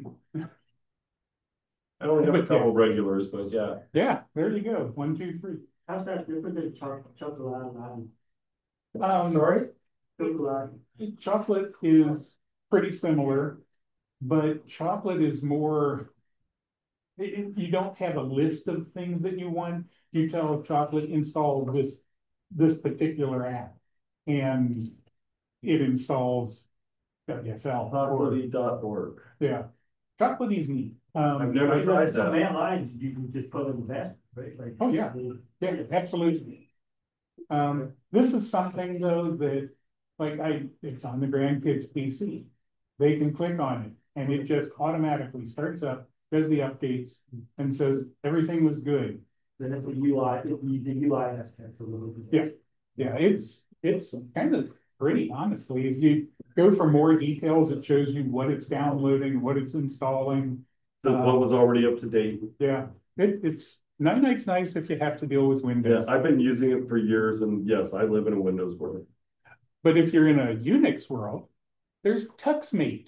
I only have a But yeah. couple regulars, but yeah. Yeah, there you go, one, two, three. How's that different than chocolate, chocolate and Um, Sorry? chocolate? chocolate is pretty similar, but chocolate is more. It, it- you don't have a list of things that you want. You tell chocolate install this, this particular app. And it installs W S L. or- Chocolatey dot org. Yeah, chocolate is neat. Um, I've never I- tried So that. man lines, you can just put in the basket, right? Like- Oh, yeah. Yeah, absolutely. Um, this is something though that, like I, it's on the grandkids' P C. They can click on it and it just automatically starts up, does the updates and says, everything was good. Then that's what U I, it- the U I aspect of it. Yeah. Yeah, it's, it's kind of pretty, honestly. If you go for more details, it shows you what it's downloading, what it's installing. The one was already up to date. Yeah, it, it's, Ninite's nice if you have to deal with Yeah, Windows. I've been using it for years, and yes, I live in a Windows world. But if you're in a Unix world, there's TuxMate,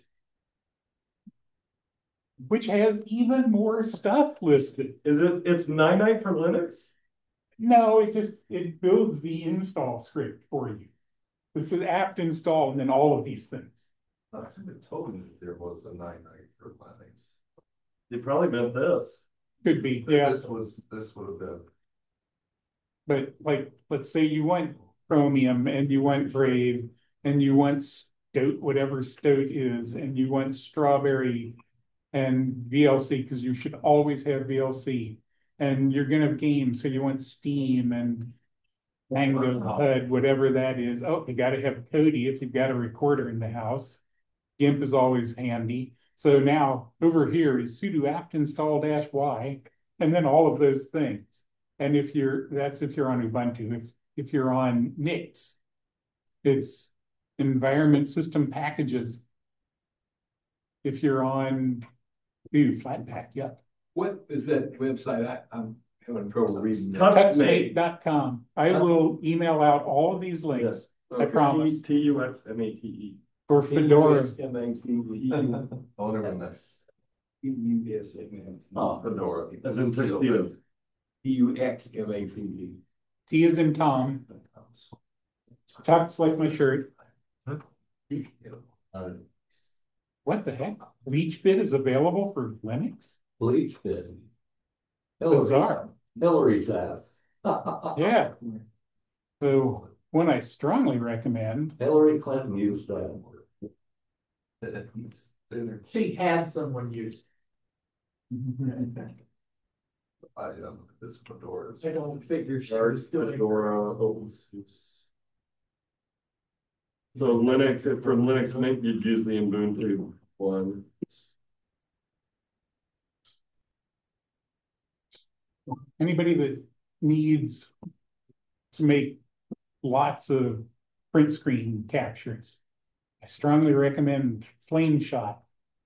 which has even more stuff listed. Is it, it's Ninite for Linux? No, it just, it builds the install script for you. It's an apt install and then all of these things. I think it told me that there was a nine nine for Linux. They probably meant this. Could be, But yeah. This was, this would have been. But like, let's say you want Chromium and you want Brave and you want Stoat, whatever Stoat is, and you want Strawberry and V L C, because you should always have V L C. And you're gonna have games, so you want Steam and Mango H U D, whatever that is. Oh, you gotta have Kodi if you've got a recorder in the house. GIMP is always handy. So now over here is sudo apt install dash y, and then all of those things. And if you're, that's if you're on Ubuntu. If, if you're on Nix, it's environment system packages. If you're on, ooh, Flatpak, yeah. What is that website? I, I'm having trouble reading. that. Tuxmate dot com. I will email out all of these links I promise. T U X M A T E. for Fedora. M A T E. Oh, never mind. P U S M A. Oh, Fedora. As in tuxedo. P U X M A T E. T is in Tom. Tux like my shirt. Uh, What the heck? LeechBit is available for Linux? Bleach this. Bizarre. Hillary's ass. Yeah. So one I strongly recommend. Hillary Clinton used that. She had someone use. I, um, this Fedora. I don't figure she Start was doing. Fedora OpenSUSE. So Linux, for Linux Mint, you'd use the Ubuntu one. Anybody that needs to make lots of print screen captures, I strongly recommend FlameShot.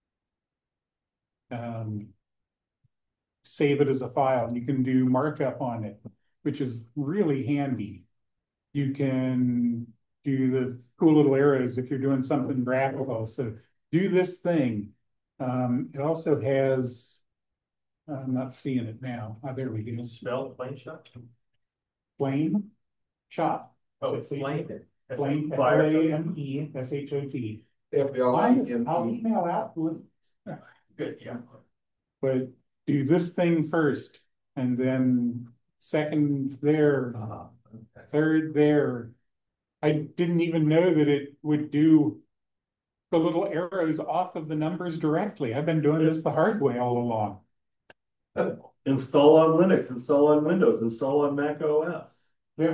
Um, save it as a file, and you can do markup on it, which is really handy. You can do the cool little arrows if you're doing something graphical. So do this thing. Um, it also has, I'm not seeing it now. Oh, there we go. Spell plain shot. Flame shot. Oh, it's flame. Flame, F L Fire. A M E S H O T. F L A I'll M E. email out, Good, yeah. but do this thing first, and then second there, Uh, third there. I didn't even know that it would do the little arrows off of the numbers directly. I've been doing this the hard way all along. Install on Linux, install on Windows, install on Mac O S. Yeah.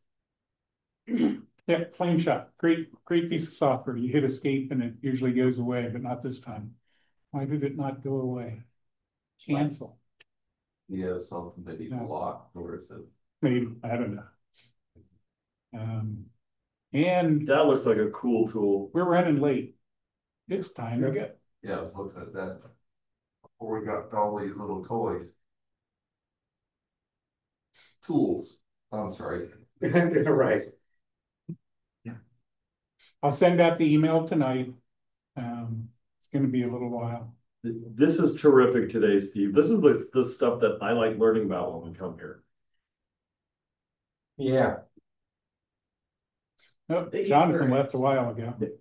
Yeah, FlameShot, great, great piece of software. You hit escape and it usually goes away, but not this time. Why did it not go away? Cancel. Yeah, something that he's No. locked, or is it? Maybe, I don't know. Um, and That looks like a cool tool. we're running late. It's time to go. Yeah, I was looking at that. Before we got all these little toys. Tools, I'm sorry. Right. I'll send out the email tonight. Um, it's gonna be a little while. This is terrific today, Steve. This is the, the stuff that I like learning about when we come here. Yeah, Oh, Jonathan left a while ago.